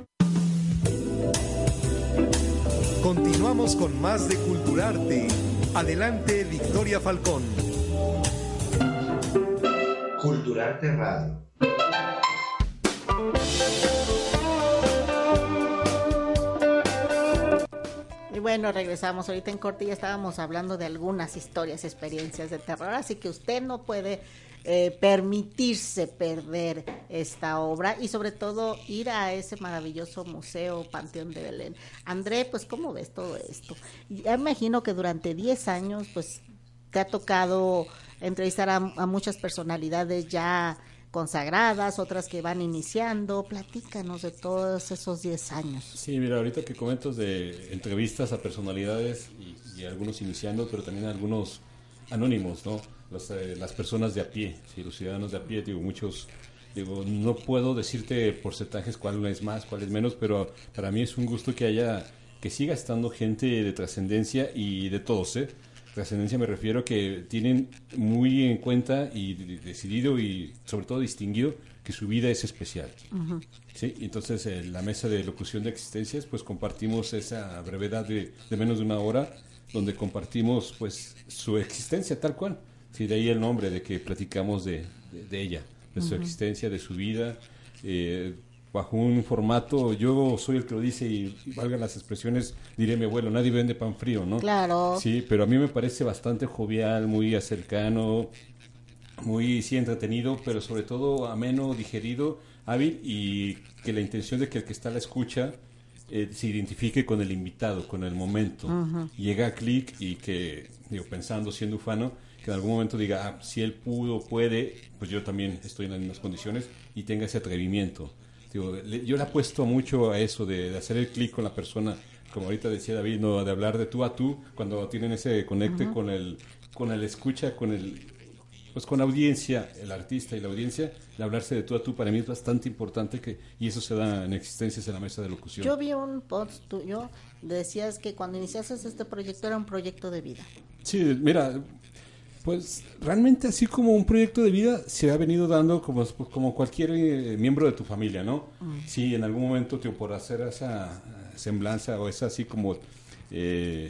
Speaker 1: Continuamos con más de Culturarte. Adelante, Victoria Falcón.
Speaker 8: Culturarte Radio.
Speaker 3: Y bueno, regresamos ahorita en corte y ya estábamos hablando de algunas historias, experiencias de terror, así que usted no puede eh, permitirse perder esta obra y sobre todo ir a ese maravilloso museo Panteón de Belén. André, pues ¿cómo ves todo esto? Ya imagino que durante diez años pues te ha tocado entrevistar a, a muchas personalidades ya consagradas, otras que van iniciando. Platícanos de todos esos diez años.
Speaker 5: Sí, mira, ahorita que comentas de entrevistas a personalidades y, y algunos iniciando, pero también algunos anónimos, ¿no? Los, eh, las personas de a pie, ¿sí? Los ciudadanos de a pie, digo, muchos, digo, no puedo decirte porcentajes cuál es más, cuál es menos, pero para mí es un gusto que haya, que siga estando gente de trascendencia y de todos, ¿eh? Trascendencia me refiero que tienen muy en cuenta y decidido y sobre todo distinguido que su vida es especial. Uh-huh. ¿Sí? Entonces en la mesa de locución de existencias pues compartimos esa brevedad de, de menos de una hora donde compartimos pues su existencia tal cual. Sí, de ahí el nombre de que platicamos de, de, de ella, de su uh-huh. existencia, de su vida, eh, bajo un formato, yo soy el que lo dice y valgan las expresiones, diré mi abuelo, nadie vende pan frío, ¿no?
Speaker 3: Claro.
Speaker 5: Sí, pero a mí me parece bastante jovial, muy cercano, muy sí entretenido, pero sobre todo ameno, digerido, hábil y que la intención de que el que está a la escucha eh, se identifique con el invitado, con el momento, uh-huh. llega a clic y que, digo, pensando, siendo ufano, que en algún momento diga, ah, si él pudo, puede, pues yo también estoy en las mismas condiciones y tenga ese atrevimiento. Digo, le, yo le apuesto mucho a eso de, de hacer el clic con la persona, como ahorita decía David, no, de hablar de tú a tú, cuando tienen ese conecte uh-huh. con el con el escucha, con el pues con la audiencia, el artista y la audiencia, el hablarse de tú a tú para mí es bastante importante que y eso se da en existencias en la mesa de locución.
Speaker 3: Yo vi un post tuyo, decías que cuando iniciaste este proyecto era un proyecto de vida.
Speaker 5: Sí, mira, pues realmente así como un proyecto de vida se ha venido dando como, como cualquier eh, miembro de tu familia, ¿no? Mm. Sí, en algún momento tío, por hacer esa semblanza o esa así como eh,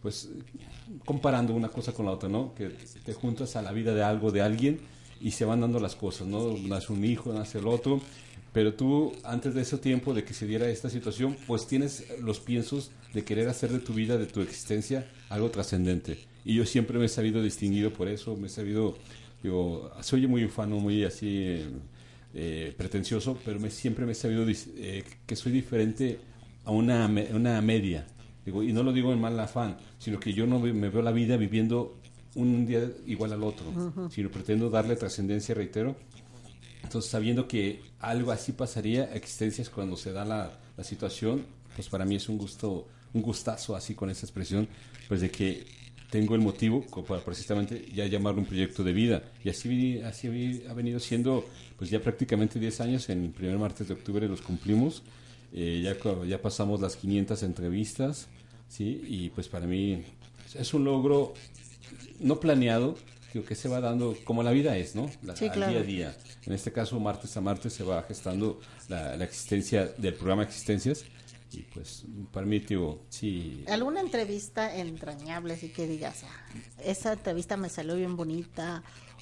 Speaker 5: pues comparando una cosa con la otra, ¿no? Que te juntas a la vida de algo, de alguien, y se van dando las cosas, ¿no? Nace un hijo, nace el otro, pero tú, antes de ese tiempo, de que se diera esta situación, pues tienes los piensos de querer hacer de tu vida, de tu existencia, algo trascendente. Y yo siempre me he sabido distinguido por eso, me he sabido, digo, se oye muy ufano, muy así eh, eh, pretencioso, pero me, siempre me he sabido eh, que soy diferente a una, una media. Digo, y no lo digo en mal afán, sino que yo no me veo la vida viviendo un día igual al otro, uh-huh. sino pretendo darle trascendencia, reitero. Entonces, sabiendo que algo así pasaría, existencias cuando se da la, la situación, pues para mí es un gusto, un gustazo así con esa expresión, pues de que tengo el motivo para precisamente ya llamarlo un proyecto de vida. Y así, así ha venido siendo, pues ya prácticamente diez años, en el primer martes de octubre los cumplimos. Eh, ya, ya pasamos las quinientas entrevistas, ¿sí? Y pues para mí es un logro no planeado, digo, que se va dando como la vida es, ¿no? La,
Speaker 3: sí, claro.
Speaker 5: Día a día. En este caso, martes a martes se va gestando la, la existencia del programa Existencias. Y pues para mí, tío, sí.
Speaker 3: ¿Alguna entrevista entrañable, así que digas, esa entrevista me salió bien bonita?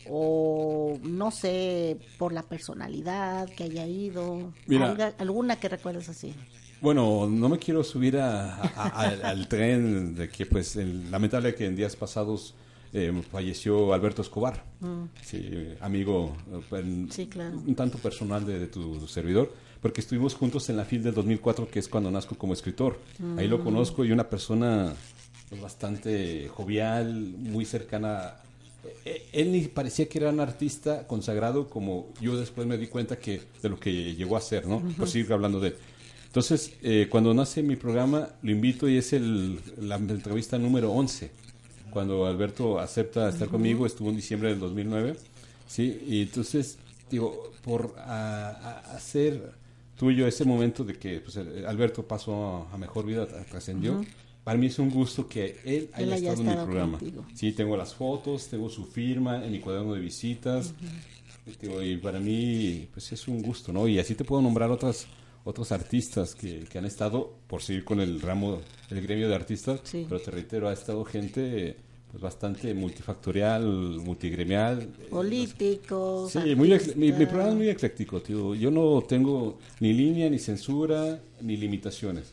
Speaker 3: O no sé, por la personalidad que haya ido.
Speaker 5: Mira,
Speaker 3: ¿Alga, alguna que recuerdes así?
Speaker 5: Bueno, no me quiero subir a, a, a, al, al tren de que, pues, el, lamentable que en días pasados eh, falleció Alberto Escobar, mm. sí, amigo eh,
Speaker 3: sí, claro.
Speaker 5: un tanto personal de, de tu servidor, porque estuvimos juntos en la FIL del dos mil cuatro, que es cuando nazco como escritor. Mm. Ahí lo conozco, y una persona pues, bastante jovial, muy cercana. Él ni parecía que era un artista consagrado, como yo después me di cuenta que de lo que llegó a ser, ¿no? Uh-huh. Por seguir hablando de él. Entonces, eh, cuando nace mi programa, lo invito, y es el, la entrevista número once. Cuando Alberto acepta estar uh-huh. conmigo, estuvo en diciembre del dos mil nueve, ¿sí? Y entonces, digo, por a, a hacer tuyo ese momento de que pues, Alberto pasó a, a mejor vida, trascendió. Uh-huh. Para mí es un gusto que él haya, él haya estado, estado en mi programa. Contigo. Sí, tengo las fotos, tengo su firma en mi cuaderno de visitas. Uh-huh. Y para mí, pues es un gusto, ¿no? Y así te puedo nombrar otras otros artistas que, que han estado, por seguir con el ramo, el gremio de artistas, sí. Pero te reitero, ha estado gente pues bastante multifactorial, multigremial.
Speaker 3: Políticos.
Speaker 5: Sí, muy mi, mi programa es muy ecléctico, tío. Yo no tengo ni línea, ni censura, ni limitaciones.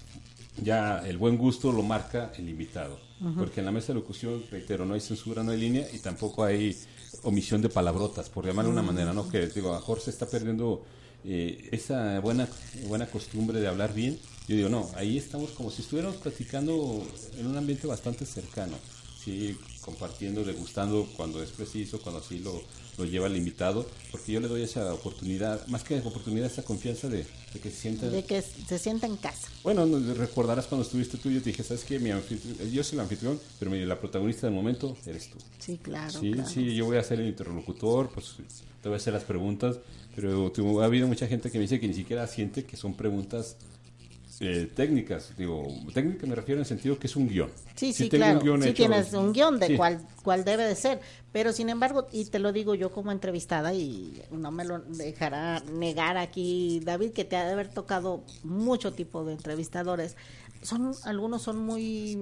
Speaker 5: Ya el buen gusto lo marca el invitado, uh-huh. porque en la mesa de locución, reitero, no hay censura, no hay línea, y tampoco hay omisión de palabrotas, por llamarlo de uh-huh. una manera, ¿no? Que digo, a Jorge está perdiendo eh, esa buena buena costumbre de hablar bien. Yo digo, no, ahí estamos como si estuviéramos platicando en un ambiente bastante cercano, sí, compartiendo, degustando cuando es preciso, cuando así lo, lo lleva el invitado, porque yo le doy esa oportunidad, más que oportunidad, esa confianza de, de que se sienta...
Speaker 3: De que se sienta en casa.
Speaker 5: Bueno, recordarás cuando estuviste tú, yo te dije, ¿sabes qué? Mi yo soy el anfitrión, pero mi, la protagonista del momento eres tú.
Speaker 3: Sí, claro.
Speaker 5: Sí,
Speaker 3: claro.
Speaker 5: sí, yo voy a ser el interlocutor, pues te voy a hacer las preguntas, pero tú, ha habido mucha gente que me dice que ni siquiera siente que son preguntas... Eh, técnicas, digo, técnica me refiero en el sentido que es un guión.
Speaker 3: Sí, sí, claro, sí hecho, tienes un guión de sí. cuál, cuál debe de ser, pero sin embargo, y te lo digo yo como entrevistada, y no me lo dejará negar aquí David, que te ha de haber tocado mucho tipo de entrevistadores, son algunos son muy...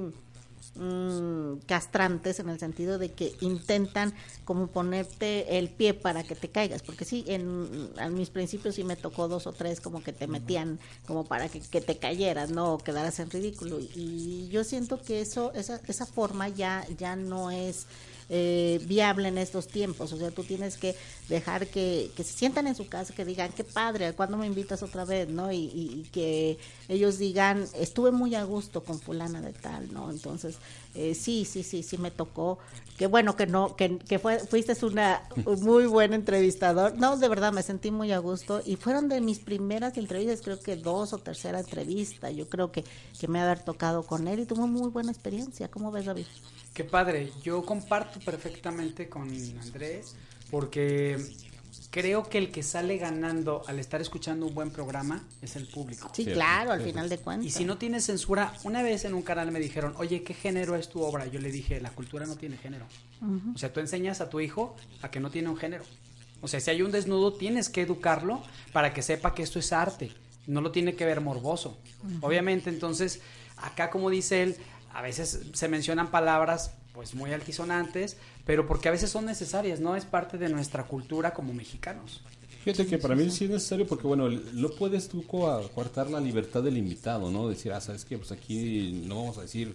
Speaker 3: Mm, castrantes en el sentido de que intentan como ponerte el pie para que te caigas, porque sí, en, en mis principios sí me tocó dos o tres como que te metían como para que, que te cayeras, no, o quedaras en ridículo, y yo siento que eso esa esa forma ya ya no es Eh, viable en estos tiempos. O sea, tú tienes que dejar que, que se sientan en su casa, que digan, qué padre, ¿cuándo me invitas otra vez? ¿No? Y, y, y que ellos digan, estuve muy a gusto con fulana de tal, ¿no? Entonces, eh, sí, sí, sí, sí me tocó. Qué bueno que no, que, que fue, fuiste una un muy buen entrevistador. No, de verdad, me sentí muy a gusto, y fueron de mis primeras entrevistas, creo que dos o tercera entrevista, yo creo que, que me ha haber tocado con él, y tuve muy buena experiencia. ¿Cómo ves, David?
Speaker 4: Qué padre, yo comparto perfectamente con Andrés, porque creo que el que sale ganando al estar escuchando un buen programa es el público.
Speaker 3: Sí, claro, al final de cuentas.
Speaker 4: Y si no tiene censura, una vez en un canal me dijeron, oye, ¿qué género es tu obra? Yo le dije, la cultura no tiene género. Uh-huh. O sea, tú enseñas a tu hijo a que no tiene un género. O sea, si hay un desnudo, tienes que educarlo para que sepa que esto es arte. No lo tiene que ver morboso. Uh-huh. Obviamente, entonces, acá como dice él, a veces se mencionan palabras pues muy altisonantes, pero porque a veces son necesarias, ¿no? Es parte de nuestra cultura como mexicanos.
Speaker 5: Fíjate que para mí sí es necesario porque, bueno, no puedes tú coartar la libertad del invitado, ¿no? Decir, ah, ¿sabes qué? Pues aquí no vamos a decir,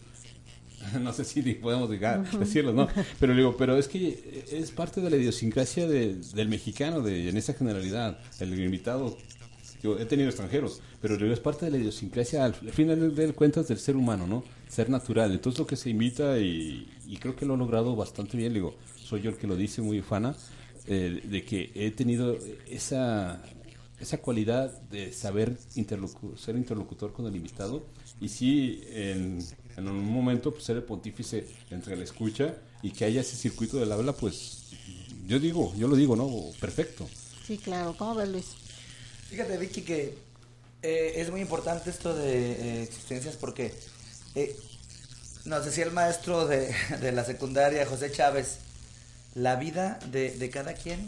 Speaker 5: no sé si podemos llegar, decirlo, ¿no? Pero digo, pero es que es parte de la idiosincrasia de, del mexicano, de, en esa generalidad. El invitado, yo he tenido extranjeros, pero digo, es parte de la idiosincrasia, al final de cuentas, del ser humano, ¿no? Ser natural. Entonces lo que se invita, y, y creo que lo he logrado bastante bien, digo, soy yo el que lo dice, muy fana, Eh, de que he tenido esa esa cualidad de saber interlocu ser interlocutor con el invitado y sí en, en un momento pues, ser el pontífice entre la escucha y que haya ese circuito del habla, pues yo digo, yo lo digo, ¿no? Perfecto.
Speaker 3: Sí, claro. ¿Cómo ves, Luis?
Speaker 2: Fíjate, Vicky, que eh, es muy importante esto de eh, existencias porque eh, nos decía el maestro de, de la secundaria, José Chávez, la vida de, de cada quien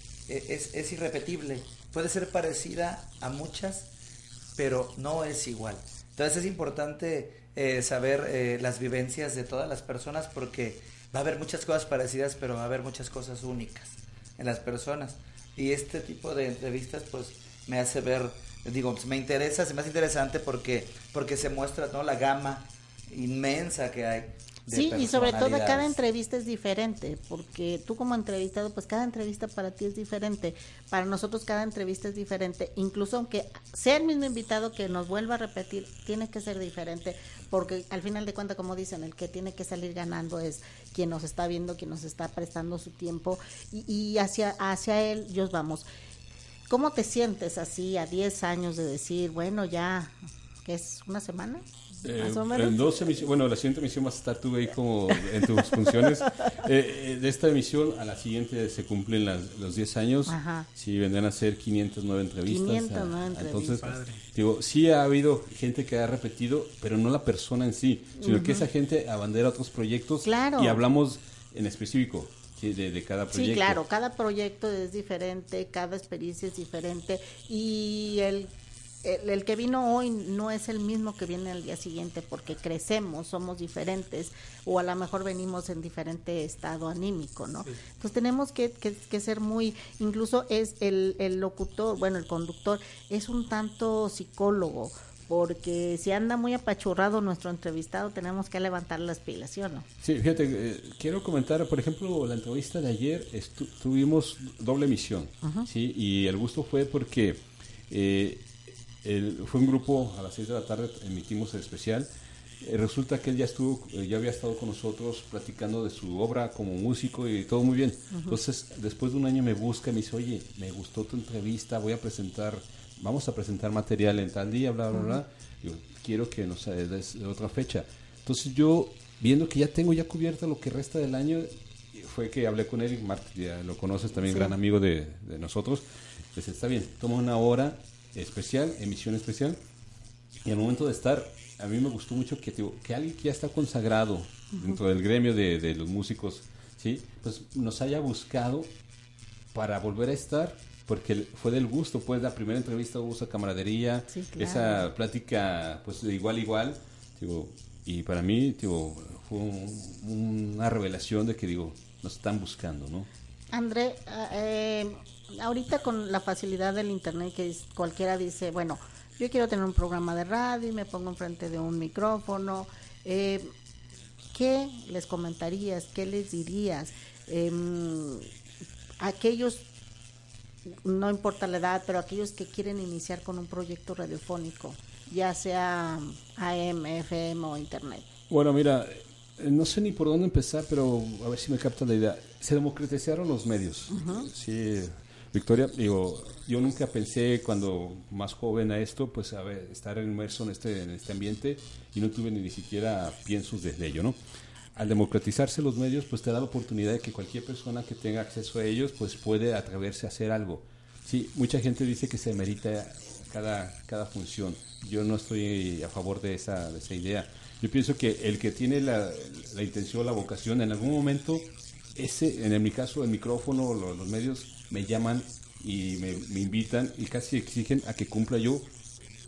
Speaker 2: es, es irrepetible. Puede ser parecida a muchas, pero no es igual. Entonces es importante eh, saber eh, las vivencias de todas las personas porque va a haber muchas cosas parecidas, pero va a haber muchas cosas únicas en las personas. Y este tipo de entrevistas pues me hace ver, digo, me interesa, se me hace interesante porque, porque se muestra, ¿no?, la gama inmensa que hay.
Speaker 3: Sí, y sobre todo cada entrevista es diferente, porque tú como entrevistado, pues cada entrevista para ti es diferente, para nosotros cada entrevista es diferente, incluso aunque sea el mismo invitado que nos vuelva a repetir, tiene que ser diferente, porque al final de cuentas, como dicen, el que tiene que salir ganando es quien nos está viendo, quien nos está prestando su tiempo, y, y hacia, hacia él, Dios vamos. ¿Cómo te sientes así a diez años de decir, bueno, ya, ¿qué es, una semana?
Speaker 5: Eh, en dos emisiones, bueno, la siguiente emisión vas a estar tú ahí como en tus funciones. Eh, de esta emisión a la siguiente se cumplen las, los diez años. Ajá. Sí, vendrán a ser quinientas nueve entrevistas.
Speaker 3: quinientas nueve entrevistas.
Speaker 5: Entonces, Padre. digo, sí ha habido gente que ha repetido, pero no la persona en sí, sino uh-huh. que esa gente abandera otros proyectos. Claro. Y hablamos en específico de, de cada proyecto.
Speaker 3: Sí, claro, cada proyecto es diferente, cada experiencia es diferente y el El, el que vino hoy no es el mismo que viene al día siguiente porque crecemos, somos diferentes o a lo mejor venimos en diferente estado anímico, ¿no? Sí. Entonces tenemos que, que, que ser muy, incluso es el, el locutor, bueno, el conductor es un tanto psicólogo porque si anda muy apachurrado nuestro entrevistado tenemos que levantar las pilas, ¿sí o no?
Speaker 5: Sí, fíjate, eh, quiero comentar, por ejemplo, la entrevista de ayer estu- tuvimos doble emisión, uh-huh. ¿sí? Y el gusto fue porque... Eh, El, fue un grupo, a las seis de la tarde emitimos el especial. Eh, resulta que él ya estuvo, eh, ya había estado con nosotros platicando de su obra como músico y todo muy bien. Uh-huh. Entonces, después de un año me busca y me dice, oye, me gustó tu entrevista, voy a presentar, vamos a presentar material en tal día, bla, bla, uh-huh. bla. Digo, quiero que nos des de otra fecha. Entonces yo, viendo que ya tengo ya cubierto lo que resta del año, fue que hablé con él, Marc, ya lo conoces también, sí. gran amigo de, de nosotros. Dice, está bien, toma una hora especial, emisión especial, y al momento de estar, a mí me gustó mucho que, digo, que alguien que ya está consagrado uh-huh. dentro del gremio de, de los músicos, ¿sí? Pues nos haya buscado para volver a estar, porque fue del gusto, pues la primera entrevista hubo esa camaradería, sí, claro. esa plática pues de igual a igual, digo, y para mí digo, fue un, una revelación de que digo, nos están buscando, ¿no?
Speaker 3: André, eh, ahorita con la facilidad del internet que cualquiera dice, bueno, yo quiero tener un programa de radio y me pongo enfrente de un micrófono, eh, ¿qué les comentarías? ¿Qué les dirías? Eh, aquellos, no importa la edad, pero aquellos que quieren iniciar con un proyecto radiofónico, ya sea A M, F M o internet.
Speaker 5: Bueno, mira, no sé ni por dónde empezar, pero a ver si me capta la idea. Se democratizaron los medios. Uh-huh. Sí, Victoria, digo, yo nunca pensé cuando más joven a esto, pues a ver, estar inmerso en este, en este ambiente y no tuve ni siquiera piensos desde ello, ¿no? Al democratizarse los medios, pues te da la oportunidad de que cualquier persona que tenga acceso a ellos, pues puede atreverse a hacer algo. Sí, mucha gente dice que se merita cada, cada función. Yo no estoy a favor de esa, de esa idea. Yo pienso que el que tiene la, la intención, la vocación, en algún momento, ese, en mi caso, el micrófono, los, los medios me llaman y me, me invitan y casi exigen a que cumpla yo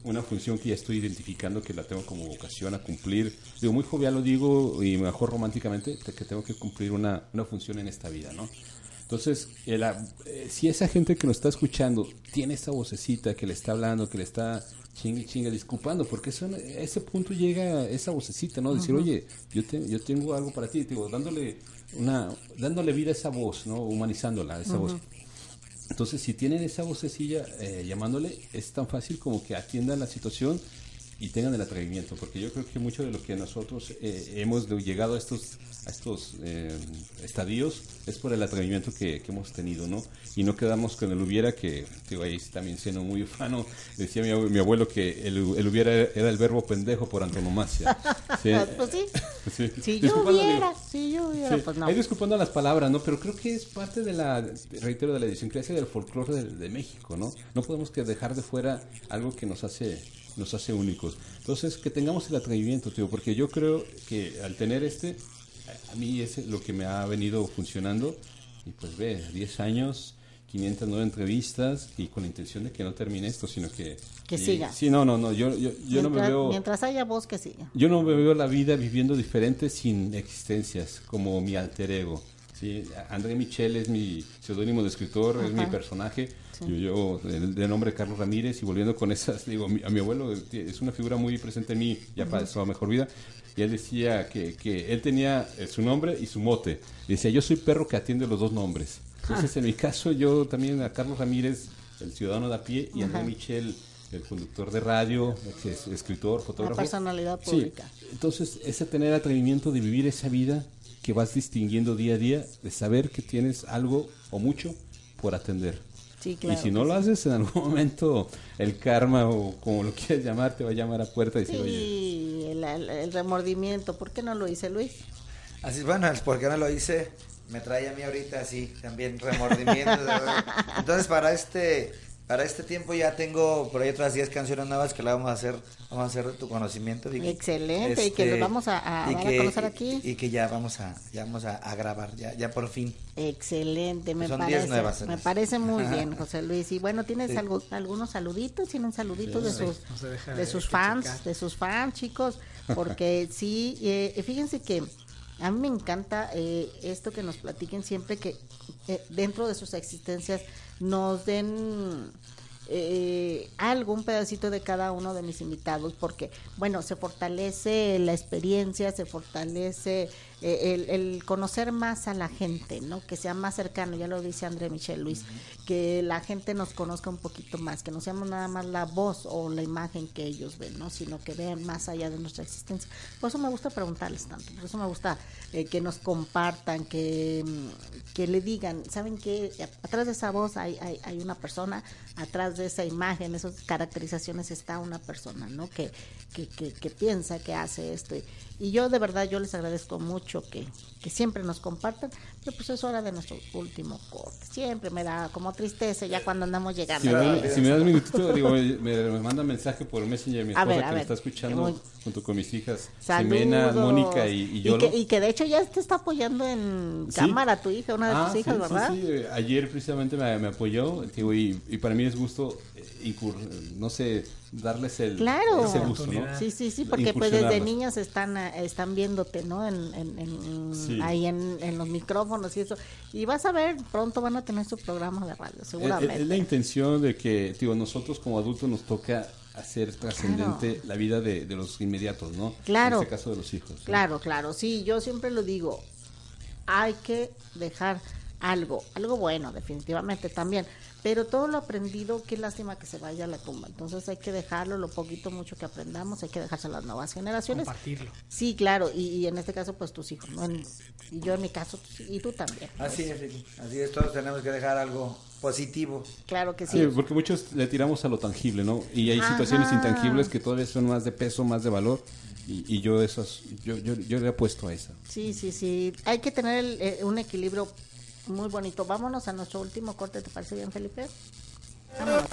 Speaker 5: una función que ya estoy identificando que la tengo como vocación a cumplir. Digo, muy jovial lo digo y mejor románticamente, que tengo que cumplir una, una función en esta vida, ¿no? Entonces, el, eh, si esa gente que nos está escuchando tiene esa vocecita que le está hablando, que le está chinga chinga disculpando, porque eso, a ese punto llega esa vocecita, ¿no? Decir, uh-huh. oye, yo, te, yo tengo algo para ti, digo, dándole una, dándole vida a esa voz, ¿no? Humanizándola, esa uh-huh. voz. Entonces, si tienen esa vocecilla eh, llamándole, es tan fácil como que atiendan la situación y tengan el atrevimiento, porque yo creo que mucho de lo que nosotros eh, hemos llegado a estos a estos eh, estadios es por el atrevimiento que, que hemos tenido, ¿no? Y no quedamos con el hubiera, que digo, ahí también siendo muy ufano, decía mi, mi abuelo que el, el hubiera era el verbo pendejo por antonomasia. ¿Sí?
Speaker 3: Pues sí,
Speaker 5: sí.
Speaker 3: si yo hubiera, digo, si yo hubiera,
Speaker 5: sí.
Speaker 3: pues no.
Speaker 5: Ahí disculpando las palabras, ¿no? Pero creo que es parte de la, reitero, de la idiosincrasia del folclore de, de México, ¿no? No podemos que dejar de fuera algo que nos hace nos hace únicos. Entonces, que tengamos el atrevimiento, tío, porque yo creo que al tener este, a mí es lo que me ha venido funcionando, y pues ve, diez años, quinientas nueve entrevistas, y con la intención de que no termine esto, sino que...
Speaker 3: Que
Speaker 5: y,
Speaker 3: siga.
Speaker 5: Sí, no, no, no, yo, yo, yo
Speaker 3: mientras,
Speaker 5: no me veo...
Speaker 3: Mientras haya voz, que siga.
Speaker 5: Yo no me veo la vida viviendo diferente sin existencias, como mi alter ego. Sí, André Michel es mi seudónimo de escritor, ajá, es mi personaje. Sí. Yo, yo de, de nombre Carlos Ramírez, y volviendo con esas, digo, mi, a mi abuelo es una figura muy presente en mí, ya uh-huh. pasó a mejor vida, y él decía que, que él tenía su nombre y su mote. Y decía, yo soy perro que atiende los dos nombres. Entonces, ah. en mi caso, yo también a Carlos Ramírez, el ciudadano de a pie, y uh-huh. André Michel, el conductor de radio, es escritor, fotógrafo.
Speaker 3: La personalidad pública.
Speaker 5: Sí. Entonces, ese tener atrevimiento de vivir esa vida que vas distinguiendo día a día, de saber que tienes algo o mucho por atender.
Speaker 3: Sí, claro,
Speaker 5: y si no lo haces, en algún momento el karma, o como lo quieras llamar, te va a llamar a puerta y decir,
Speaker 3: sí,
Speaker 5: oye...
Speaker 3: el, el, el remordimiento. ¿Por qué no lo hice, Luis?
Speaker 2: Así es, bueno, el por qué no lo hice me trae a mí ahorita así, también remordimiento. Entonces, para este... Para este tiempo ya tengo por ahí otras diez canciones nuevas que la vamos a hacer, vamos a hacer de tu conocimiento, Vicky.
Speaker 3: Excelente, este, y que lo vamos a, a,
Speaker 2: que,
Speaker 3: a conocer aquí.
Speaker 2: Y, y que ya vamos a, ya vamos a, a grabar, ya, ya por fin.
Speaker 3: Excelente, me
Speaker 2: Son
Speaker 3: parece.
Speaker 2: diez nuevas.
Speaker 3: Me parece muy bien, José Luis. Y bueno, ¿tienes
Speaker 2: sí.
Speaker 3: algo, algunos saluditos? ¿Tienen saluditos sí, de sus, no de, de sus fans, checar. de sus fans, chicos? Porque sí, eh, fíjense que a mí me encanta eh, esto que nos platiquen siempre, que eh, dentro de sus existencias nos den eh, algo, un pedacito de cada uno de mis invitados, porque bueno, se fortalece la experiencia, se fortalece eh, el, el conocer más a la gente, ¿no? Que sea más cercano, ya lo dice André Michel, Luis, uh-huh. que la gente nos conozca un poquito más, que no seamos nada más la voz o la imagen que ellos ven, ¿no? Sino que vean más allá de nuestra existencia. Por eso me gusta preguntarles tanto, por eso me gusta eh, que nos compartan, que, que le digan, ¿saben qué? Atrás de esa voz hay, hay, hay una persona, atrás de esa imagen, esas caracterizaciones está una persona, ¿no? Que, que, que, que piensa, que hace esto. Y, y yo de verdad, yo les agradezco mucho que, que siempre nos compartan, pero pues es hora de nuestro último corte. Siempre me da como tristeza ya cuando andamos llegando.
Speaker 5: Si me, da, si me das un minutito, digo, me, me manda mensaje por Messenger mi esposa ver, que ver, me está escuchando muy, junto con mis hijas,
Speaker 3: saludos.
Speaker 5: Ximena, Mónica y, y yo.
Speaker 3: Y que, y que de hecho ya te está apoyando en ¿sí? cámara tu hija, una de ah, tus hijas,
Speaker 5: sí,
Speaker 3: ¿verdad?
Speaker 5: Sí, sí, ayer precisamente me, me apoyó, digo, y, y para mí es gusto, incur, no sé, darles el
Speaker 3: claro.
Speaker 5: ese gusto, ¿no?
Speaker 3: Sí, sí, sí, porque pues desde niñas están están viéndote, ¿no? En, en, en sí. ahí en, en los micrófonos y eso. Y vas a ver, pronto van a tener su programa de radio, seguramente.
Speaker 5: Es, es la intención de que, digo, nosotros como adultos nos toca hacer trascendente claro. la vida de, de los inmediatos, ¿no?
Speaker 3: Claro.
Speaker 5: En este caso de los hijos. ¿sí?
Speaker 3: Claro, claro, sí, yo siempre lo digo, hay que dejar algo, algo bueno, definitivamente también, pero todo lo aprendido, qué lástima que se vaya a la tumba, entonces hay que dejarlo, lo poquito, mucho que aprendamos, hay que dejarse a las nuevas generaciones.
Speaker 4: Compartirlo.
Speaker 3: Sí, claro, y, y en este caso, pues tus hijos, ¿no? En, y yo en mi caso, y tú también.
Speaker 2: Así es, así es, todos tenemos que dejar algo positivo.
Speaker 3: Claro que sí.
Speaker 5: Sí, porque muchos le tiramos a lo tangible, ¿no? Y hay Ajá. situaciones intangibles que todavía son más de peso, más de valor, y, y yo esas, yo, yo, yo le he puesto a esa.
Speaker 3: Sí, sí, sí, hay que tener el, eh, un equilibrio muy bonito. Vámonos a nuestro último corte, ¿te parece bien, Felipe? Vámonos.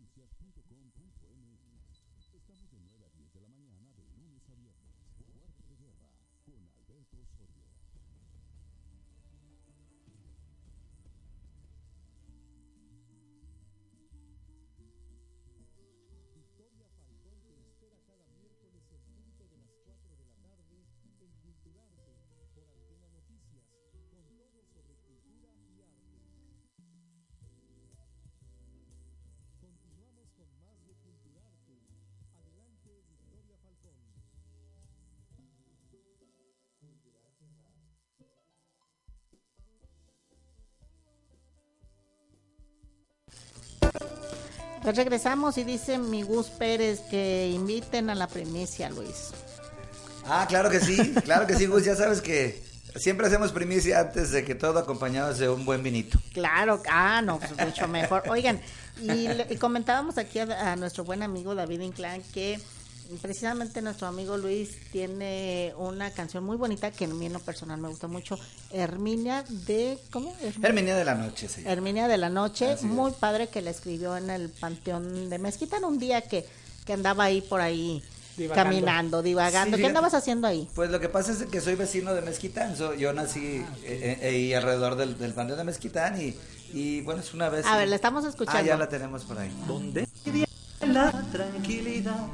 Speaker 3: Pues regresamos y dice mi Gus Pérez que inviten a la primicia, Luis.
Speaker 2: Ah, claro que sí, claro que sí, Gus, ya sabes que siempre hacemos primicia antes de que todo acompañados de un buen vinito.
Speaker 3: Claro, ah, no, pues mucho mejor. Oigan, y, le, y comentábamos aquí a, a nuestro buen amigo David Inclán que precisamente nuestro amigo Luis tiene una canción muy bonita que a mí en lo personal me gusta mucho, Herminia de, ¿cómo?
Speaker 2: Herminia, Herminia de la Noche, sí.
Speaker 3: Herminia de la Noche,
Speaker 2: Así
Speaker 3: muy
Speaker 2: es.
Speaker 3: padre, que la escribió en el Panteón de Mezquitán un día que, que andaba ahí por ahí divagando. caminando, divagando.
Speaker 2: Sí,
Speaker 3: ¿Qué andabas haciendo ahí?
Speaker 2: Pues lo que pasa es que soy vecino de Mezquitán, so, yo nací ah, eh, eh, eh, alrededor del, del Panteón de Mezquitán y, y bueno, es una vez...
Speaker 3: A ver, la estamos escuchando.
Speaker 2: Ah, ya la tenemos por ahí.
Speaker 9: Donde la tranquilidad,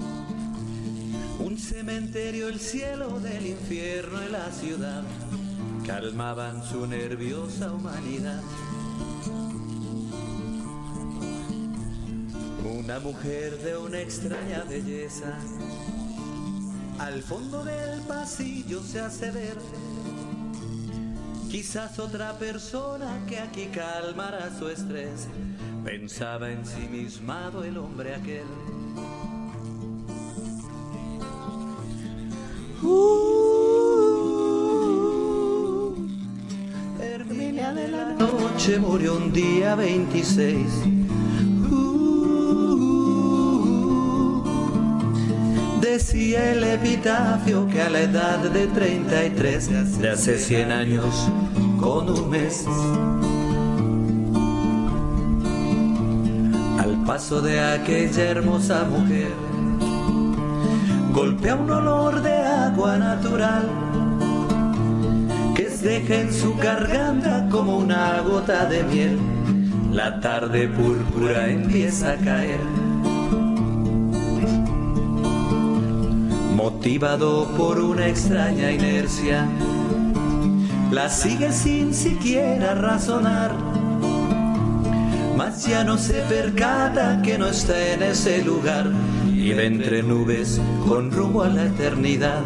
Speaker 9: un cementerio, el cielo del infierno y la ciudad calmaban su nerviosa humanidad. Una mujer de una extraña belleza al fondo del pasillo se hace ver. Quizás otra persona que aquí calmará su estrés. Pensaba ensimismado el hombre aquel. Uh, Herminia de la Noche murió un día veintiséis. Uh, decía el epitafio que a la edad de treinta y tres, de hace cien años con un mes, al paso de aquella hermosa mujer, golpea un olor de agua natural que se deja en su garganta como una gota de miel. La tarde púrpura empieza a caer. Motivado por una extraña inercia, la sigue sin siquiera razonar, mas ya no se percata que no está en ese lugar. Iba entre nubes con rumbo a la eternidad.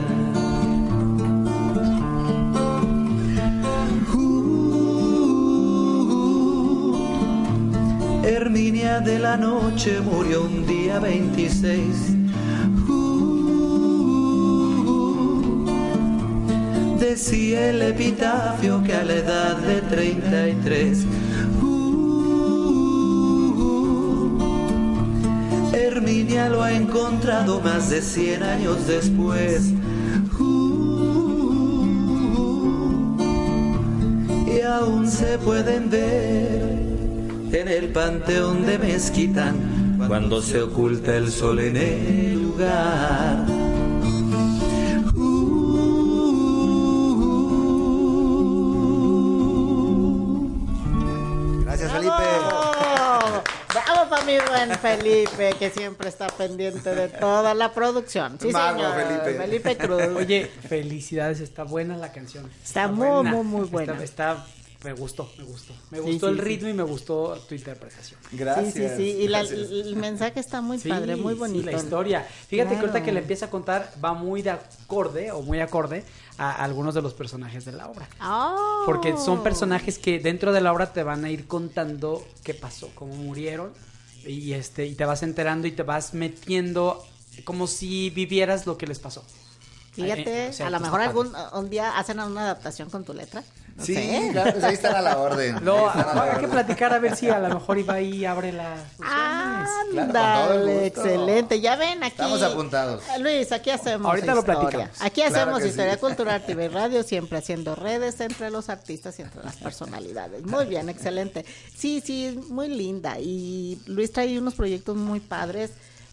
Speaker 9: Uh, Herminia de la Noche murió un día veintiséis. Uh, decía el epitafio que a la edad de treinta y tres. Herminia lo ha encontrado más de cien años después. Uh, y aún se pueden ver en el Panteón de Mezquitán cuando se oculta el sol en el lugar.
Speaker 2: Uh, Gracias, Felipe.
Speaker 3: Bravo para mi buen Felipe, que siempre está pendiente de toda la producción. Sí,
Speaker 2: Mago,
Speaker 3: señor.
Speaker 2: Felipe.
Speaker 3: Felipe Cruz.
Speaker 4: Oye, felicidades, está buena la canción.
Speaker 3: Está muy, muy, muy buena.
Speaker 4: Está, está- me gustó, me gustó. Me
Speaker 3: Sí,
Speaker 4: gustó
Speaker 3: sí,
Speaker 4: el
Speaker 3: sí.
Speaker 4: ritmo y me gustó tu interpretación.
Speaker 2: Gracias.
Speaker 3: Sí, sí, sí. Y la-
Speaker 2: gracias.
Speaker 3: el mensaje está muy
Speaker 4: Sí,
Speaker 3: padre, muy
Speaker 4: sí,
Speaker 3: bonito.
Speaker 4: la historia. Fíjate que ahorita
Speaker 3: Claro.
Speaker 4: que le empieza a contar va muy de acorde o muy acorde a algunos de los personajes de la obra.
Speaker 3: Oh.
Speaker 4: Porque son personajes que dentro de la obra te van a ir contando qué pasó, cómo murieron y este y te vas enterando y te vas metiendo como si vivieras lo que les pasó.
Speaker 3: Fíjate,
Speaker 4: Eh, o sea,
Speaker 3: a lo
Speaker 4: pues,
Speaker 3: mejor
Speaker 4: está
Speaker 3: algún un día hacen una adaptación con tu letra. No
Speaker 2: Sí,
Speaker 3: sé.
Speaker 2: claro, pues ahí están a la orden.
Speaker 4: No,
Speaker 2: Ahí están a la
Speaker 4: hay que
Speaker 2: orden.
Speaker 4: platicar a ver si a lo mejor iba ahí y abre la...
Speaker 3: Ah,
Speaker 2: Claro, con todo el
Speaker 3: Ándale,
Speaker 2: gusto.
Speaker 3: excelente. Ya ven aquí.
Speaker 2: Estamos apuntados.
Speaker 3: Luis, aquí hacemos
Speaker 4: Ahorita lo
Speaker 3: historia.
Speaker 4: platicamos.
Speaker 3: Aquí
Speaker 2: Claro
Speaker 3: hacemos
Speaker 2: que
Speaker 3: historia
Speaker 2: sí.
Speaker 3: cultural T V Radio, siempre haciendo redes entre los artistas y entre las personalidades. Muy bien, excelente. Sí, sí, muy linda. Y Luis trae unos proyectos muy padres.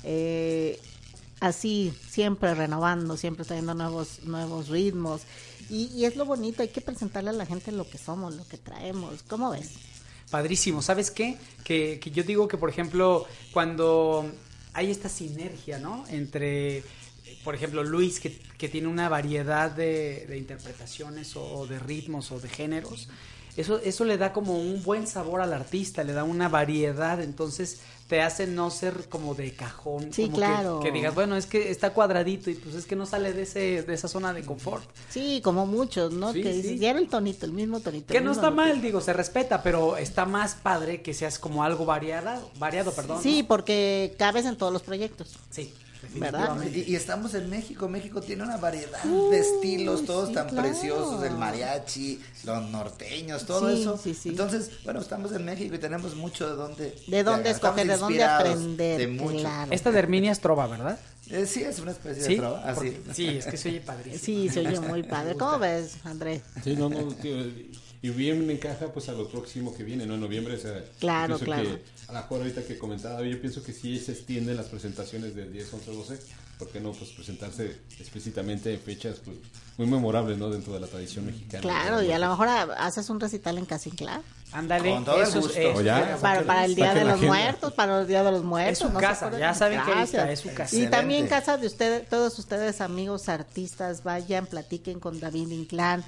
Speaker 3: Eh, así, siempre renovando, siempre trayendo nuevos, nuevos ritmos. Y, y es lo bonito, hay que presentarle a la gente lo que somos, lo que traemos. ¿Cómo ves?
Speaker 4: Padrísimo, ¿sabes qué? Que, que yo digo que, por ejemplo, cuando hay esta sinergia, ¿no? Entre, por ejemplo, Luis, que, que tiene una variedad de, de interpretaciones o de ritmos o de géneros, eso, eso le da como un buen sabor al artista, le da una variedad, entonces te hace no ser como de cajón.
Speaker 3: Sí,
Speaker 4: como
Speaker 3: claro.
Speaker 4: Que, que digas, bueno, es que está cuadradito y pues es que no sale de ese de esa zona de confort.
Speaker 3: Sí, como muchos, ¿no?
Speaker 4: Sí,
Speaker 3: que
Speaker 4: sí.
Speaker 3: dices, ya era el tonito, el mismo tonito.
Speaker 4: Que
Speaker 3: el
Speaker 4: no
Speaker 3: mismo
Speaker 4: está
Speaker 3: tonito.
Speaker 4: mal, digo, se respeta, pero está más padre que seas como algo variado, variado, perdón.
Speaker 3: Sí,
Speaker 4: ¿no?
Speaker 3: porque cabes en todos los proyectos.
Speaker 4: Sí,
Speaker 3: ¿Verdad?
Speaker 4: definitivamente.
Speaker 2: Y, y estamos en México. México tiene una variedad
Speaker 3: Uy,
Speaker 2: de estilos, todos
Speaker 3: sí,
Speaker 2: tan
Speaker 3: claro.
Speaker 2: preciosos, el mariachi, los norteños, todo
Speaker 3: Sí,
Speaker 2: eso.
Speaker 3: sí, sí.
Speaker 2: Entonces, bueno, estamos en México y tenemos mucho de dónde
Speaker 3: De dónde
Speaker 2: estamos
Speaker 3: escoger, de dónde
Speaker 2: inspirados
Speaker 3: aprender.
Speaker 2: de mucho.
Speaker 3: Claro.
Speaker 4: Esta de Herminia es trova, ¿verdad?
Speaker 2: Eh, sí, es una especie
Speaker 4: Sí,
Speaker 2: de trova, así.
Speaker 4: porque- sí, es que se oye padrísimo.
Speaker 3: Sí, se oye muy padre. ¿Cómo ves, André?
Speaker 5: Sí, no, no, tío, y bien encaja pues a lo próximo que viene, ¿no? En noviembre, o sea,
Speaker 3: Claro,
Speaker 5: yo pienso
Speaker 3: claro.
Speaker 5: que a lo mejor ahorita que comentaba, yo pienso que sí se extienden las presentaciones del diez, once, doce, ¿por qué no? Pues presentarse explícitamente en fechas pues, muy memorables, ¿no? Dentro de la tradición mexicana.
Speaker 3: Claro, y a lo mejor a- haces un recital en Casa Inclán.
Speaker 4: Ándale,
Speaker 2: Con todo el
Speaker 4: eso es-
Speaker 2: gusto.
Speaker 4: eso
Speaker 5: O ya.
Speaker 4: es-
Speaker 3: Para, para el Día
Speaker 5: Saquen
Speaker 3: de
Speaker 5: la
Speaker 3: los
Speaker 5: agenda.
Speaker 3: Muertos, para el Día de los Muertos.
Speaker 4: Es su
Speaker 3: ¿no se
Speaker 4: casa,
Speaker 3: acuerdan?
Speaker 4: ya saben que ahí está,
Speaker 3: Gracias.
Speaker 4: es su casa.
Speaker 3: Y también
Speaker 2: Excelente.
Speaker 3: casa de ustedes, todos ustedes amigos artistas, vayan, platiquen con David Inclán.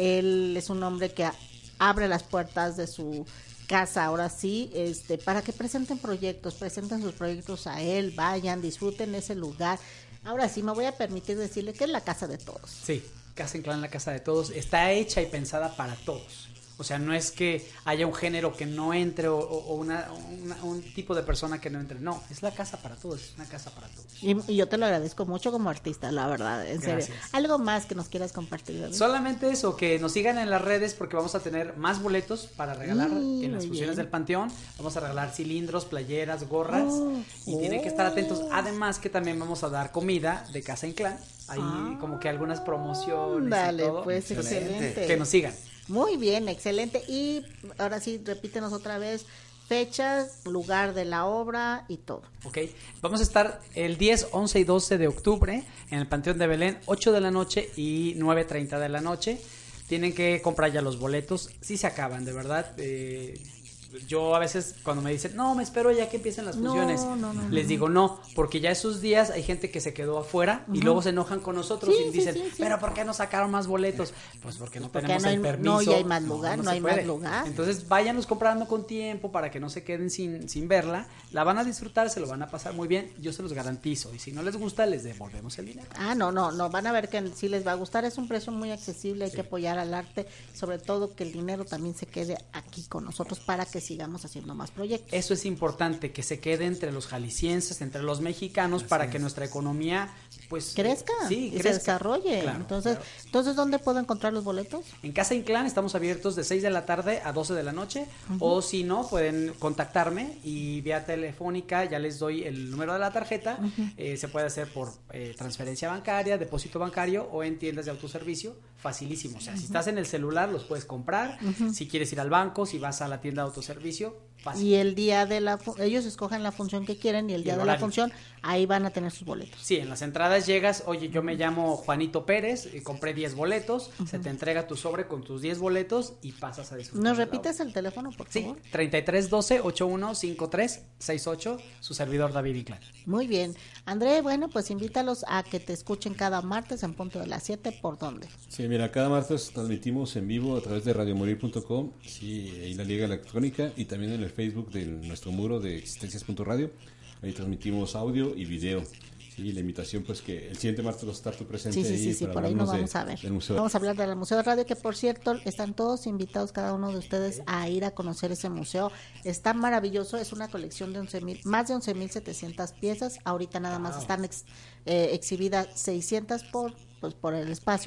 Speaker 3: Él es un hombre que a- abre las puertas de su casa, ahora sí, este, para que presenten proyectos, presenten sus proyectos a él, vayan, disfruten ese lugar. Ahora sí, me voy a permitir decirle que es la casa de todos.
Speaker 4: Sí, Casa Inclán, la casa de todos, está hecha y pensada para todos. O sea, no es que haya un género que no entre o, o- o una, una- un tipo de persona que no entre. No, es la casa para todos, es una casa para todos.
Speaker 3: Y, y yo te lo agradezco mucho como artista, la verdad, en serio.
Speaker 4: Gracias.
Speaker 3: ¿Algo más que nos quieras compartir, David?
Speaker 4: Solamente eso, que nos sigan en las redes porque vamos a tener más boletos para regalar
Speaker 3: Mm,
Speaker 4: en las
Speaker 3: muy
Speaker 4: funciones
Speaker 3: bien.
Speaker 4: del Panteón. Vamos a regalar cilindros, playeras, gorras
Speaker 3: Oh,
Speaker 4: y tienen que estar atentos.
Speaker 3: oh.
Speaker 4: Además que también vamos a dar comida de Casa Inclán. Ahí
Speaker 3: Ah,
Speaker 4: como que algunas promociones
Speaker 3: Dale,
Speaker 4: y todo.
Speaker 3: pues
Speaker 2: Excelente.
Speaker 3: excelente.
Speaker 4: Que nos sigan.
Speaker 3: Muy bien, excelente. Y ahora sí, repítenos otra vez fechas, lugar de la obra y todo.
Speaker 4: Ok, vamos a estar el diez, once y doce de octubre en el Panteón de Belén, ocho de la noche y nueve treinta de la noche. Tienen que comprar ya los boletos, sí se acaban, de verdad. Eh, yo a veces cuando me dicen, no, me espero ya que empiecen las
Speaker 3: No,
Speaker 4: funciones,
Speaker 3: no, no,
Speaker 4: les
Speaker 3: no.
Speaker 4: digo no, porque ya esos días hay gente que se quedó afuera y luego se enojan con nosotros
Speaker 3: Sí,
Speaker 4: y
Speaker 3: sí,
Speaker 4: dicen,
Speaker 3: sí, sí.
Speaker 4: pero ¿por qué no sacaron más boletos? Pues porque no
Speaker 3: Porque
Speaker 4: tenemos
Speaker 3: no hay-
Speaker 4: el
Speaker 3: no,
Speaker 4: permiso.
Speaker 3: ya hay más lugar, no
Speaker 4: se
Speaker 3: hay más
Speaker 4: puede.
Speaker 3: lugar.
Speaker 4: Entonces váyanlos comprando con tiempo para que no se queden sin, sin verla. La van a disfrutar, se lo van a pasar muy bien, yo se los garantizo. Y si no les gusta, les devolvemos el dinero.
Speaker 3: Ah, no, no, no, van a ver que sí les va a gustar, es un precio muy accesible, hay que apoyar al arte, sobre todo que el dinero también se quede aquí con nosotros para que sigamos haciendo más proyectos.
Speaker 4: Eso es importante, que se quede entre los jaliscienses, entre los mexicanos, para que nuestra economía, pues...
Speaker 3: Crezca
Speaker 4: Sí,
Speaker 3: y se
Speaker 4: crezca.
Speaker 3: desarrolle.
Speaker 4: Claro,
Speaker 3: entonces,
Speaker 4: claro.
Speaker 3: entonces, ¿dónde puedo encontrar los boletos?
Speaker 4: En Casa Inclán estamos abiertos de seis de la tarde a doce de la noche, o si no, pueden contactarme y vía telefónica ya les doy el número de la tarjeta. Eh, se puede hacer por eh, transferencia bancaria, depósito bancario o en tiendas de autoservicio, facilísimo. O sea, si estás en el celular los puedes comprar, si quieres ir al banco, si vas a la tienda de autoservicio, fácil.
Speaker 3: Y el día de la fu- ellos escogen la función que quieren y el
Speaker 4: Y
Speaker 3: día
Speaker 4: el
Speaker 3: de la
Speaker 4: horario.
Speaker 3: función ahí van a tener sus boletos.
Speaker 4: Sí, en las entradas llegas, oye, yo me llamo Juanito Pérez, eh, compré diez boletos, se te entrega tu sobre con tus diez boletos y pasas a disfrutar.
Speaker 3: ¿Nos
Speaker 4: de la
Speaker 3: repites el teléfono, por
Speaker 4: Sí,
Speaker 3: favor?
Speaker 4: treinta y tres doce ochenta y uno cincuenta y tres sesenta y ocho, su servidor David Inclán.
Speaker 3: Muy bien. André, bueno, pues invítalos a que te escuchen cada martes en punto de las siete, ¿por dónde?
Speaker 5: Sí, mira, cada martes transmitimos en vivo a través de radiomorir punto com, sí, y la liga electrónica, y también en el Facebook de nuestro muro de existencias punto radio. Ahí transmitimos audio y video. Sí, la invitación, pues que el siguiente martes vas a estar tú presente.
Speaker 3: Sí, sí,
Speaker 5: ahí
Speaker 3: sí, sí,
Speaker 5: para
Speaker 3: por ahí nos
Speaker 5: hablarnos
Speaker 3: vamos
Speaker 5: de-
Speaker 3: a ver.
Speaker 5: del museo.
Speaker 3: Vamos a hablar del Museo de Radio, que por cierto, están todos invitados, cada uno de ustedes, a ir a conocer ese museo. Está maravilloso, es una colección de once mil, más de once mil setecientas piezas. Ahorita nada más están ex- eh, exhibidas seiscientas por, pues, por el espacio,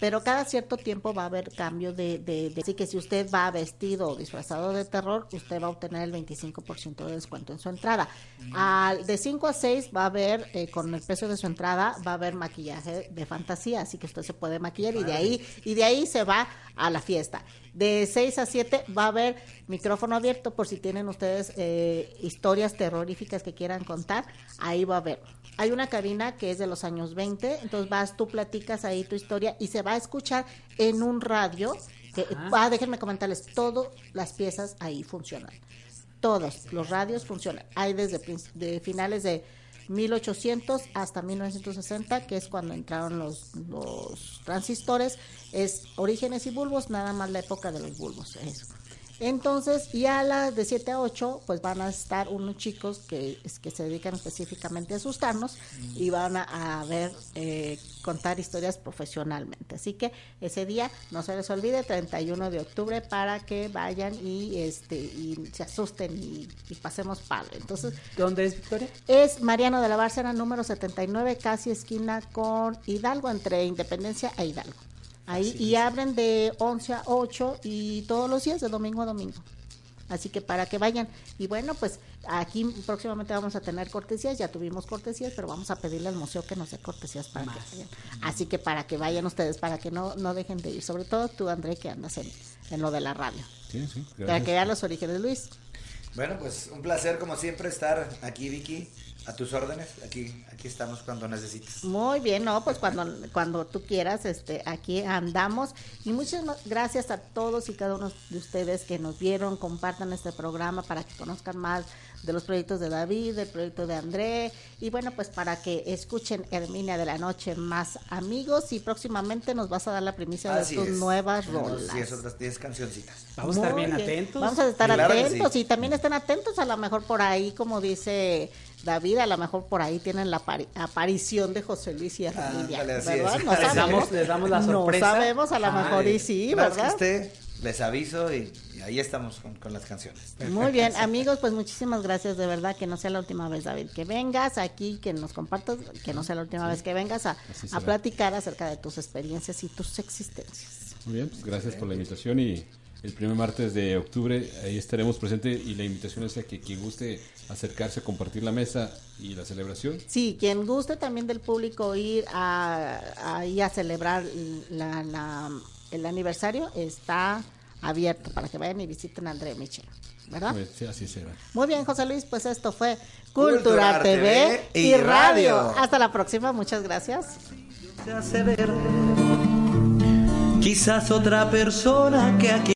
Speaker 3: pero cada cierto tiempo va a haber cambio de, de, de así que si usted va vestido o disfrazado de terror, usted va a obtener el veinticinco por ciento de descuento en su entrada. Al de cinco a seis va a haber, eh, con el precio de su entrada, va a haber maquillaje de fantasía, así que usted se puede maquillar y de ahí, y de ahí se va a la fiesta. De seis a siete va a haber micrófono abierto por si tienen ustedes eh, historias terroríficas que quieran contar, ahí va a haber. Hay una cabina que es de los años veinte, entonces vas, tú platicas ahí tu historia y se va a escuchar en un radio, que, ah, déjenme comentarles, todas las piezas ahí funcionan, todos los radios funcionan, hay desde de finales de mil ochocientos hasta mil novecientos sesenta, que es cuando entraron los, los transistores, es orígenes y bulbos, nada más la época de los bulbos, eso. Entonces, y a las de siete a ocho, pues van a estar unos chicos que, que se dedican específicamente a asustarnos y van a, a ver, eh, contar historias profesionalmente. Así que ese día, no se les olvide, treinta y uno de octubre, para que vayan y este y se asusten y, y pasemos padre. Entonces,
Speaker 4: ¿dónde es, Victoria?
Speaker 3: Es Mariano de la Bárcena, número setenta y nueve, casi esquina con Hidalgo, entre Independencia e Hidalgo. Ahí, así y es. Abren de once a ocho y todos los días, de domingo a domingo. Así que para que vayan. Y bueno, pues aquí próximamente vamos a tener cortesías, ya tuvimos cortesías, pero vamos a pedirle al museo que nos dé cortesías para Más. que vayan. Así que para que vayan ustedes, para que no, no dejen de ir. Sobre todo tú, André, que andas en, en lo de la radio.
Speaker 5: Sí, sí,
Speaker 3: para que vean los orígenes, Luis.
Speaker 2: Bueno, pues un placer como siempre estar aquí, Vicky. A tus órdenes, aquí aquí estamos cuando necesites.
Speaker 3: Muy bien, no, pues cuando cuando tú quieras, este aquí andamos. Y muchas gracias a todos y cada uno de ustedes que nos vieron, compartan este programa para que conozcan más de los proyectos de David, del proyecto de André, y bueno, pues para que escuchen Herminia de la Noche, más amigos, y próximamente nos vas a dar la primicia
Speaker 2: Así
Speaker 3: de tus
Speaker 2: es.
Speaker 3: nuevas
Speaker 2: Tenemos
Speaker 3: rolas.
Speaker 2: diez otras diez cancioncitas.
Speaker 4: Vamos a estar bien, bien atentos.
Speaker 3: Vamos a estar
Speaker 2: claro
Speaker 3: atentos
Speaker 2: sí.
Speaker 3: Y también estén atentos, a lo mejor por ahí, como dice David, a lo mejor por ahí tienen la apari- aparición de José Luis y Herminia,
Speaker 2: Ah, vale, así
Speaker 3: ¿verdad?
Speaker 2: es.
Speaker 3: No
Speaker 4: les,
Speaker 3: sabemos,
Speaker 4: damos, les damos la sorpresa.
Speaker 3: no sabemos, a lo
Speaker 4: ah,
Speaker 3: mejor y sí,
Speaker 2: Una vez
Speaker 3: ¿verdad?
Speaker 2: que esté, les aviso y, y ahí estamos con, con las canciones.
Speaker 3: Muy bien, amigos, pues muchísimas gracias, de verdad, que no sea la última vez, David, que vengas aquí, que nos compartas, que no sea la última sí. vez que vengas a, a platicar acerca de tus experiencias y tus existencias.
Speaker 5: Muy bien, pues gracias por la invitación y el primer martes de octubre ahí estaremos presentes y la invitación es a que quien guste acercarse, compartir la mesa y la celebración.
Speaker 3: Sí, quien guste también del público ir a, a, ir a celebrar la, la, el aniversario está abierto para que vayan y visiten a André Michel, ¿verdad?
Speaker 5: Pues, sí, así será.
Speaker 3: Muy bien, José Luis, pues esto fue
Speaker 2: Cultural,
Speaker 3: Cultural T V y Radio.
Speaker 2: Radio.
Speaker 3: Hasta la próxima, muchas gracias.
Speaker 9: Se hace ver quizás otra persona que aquí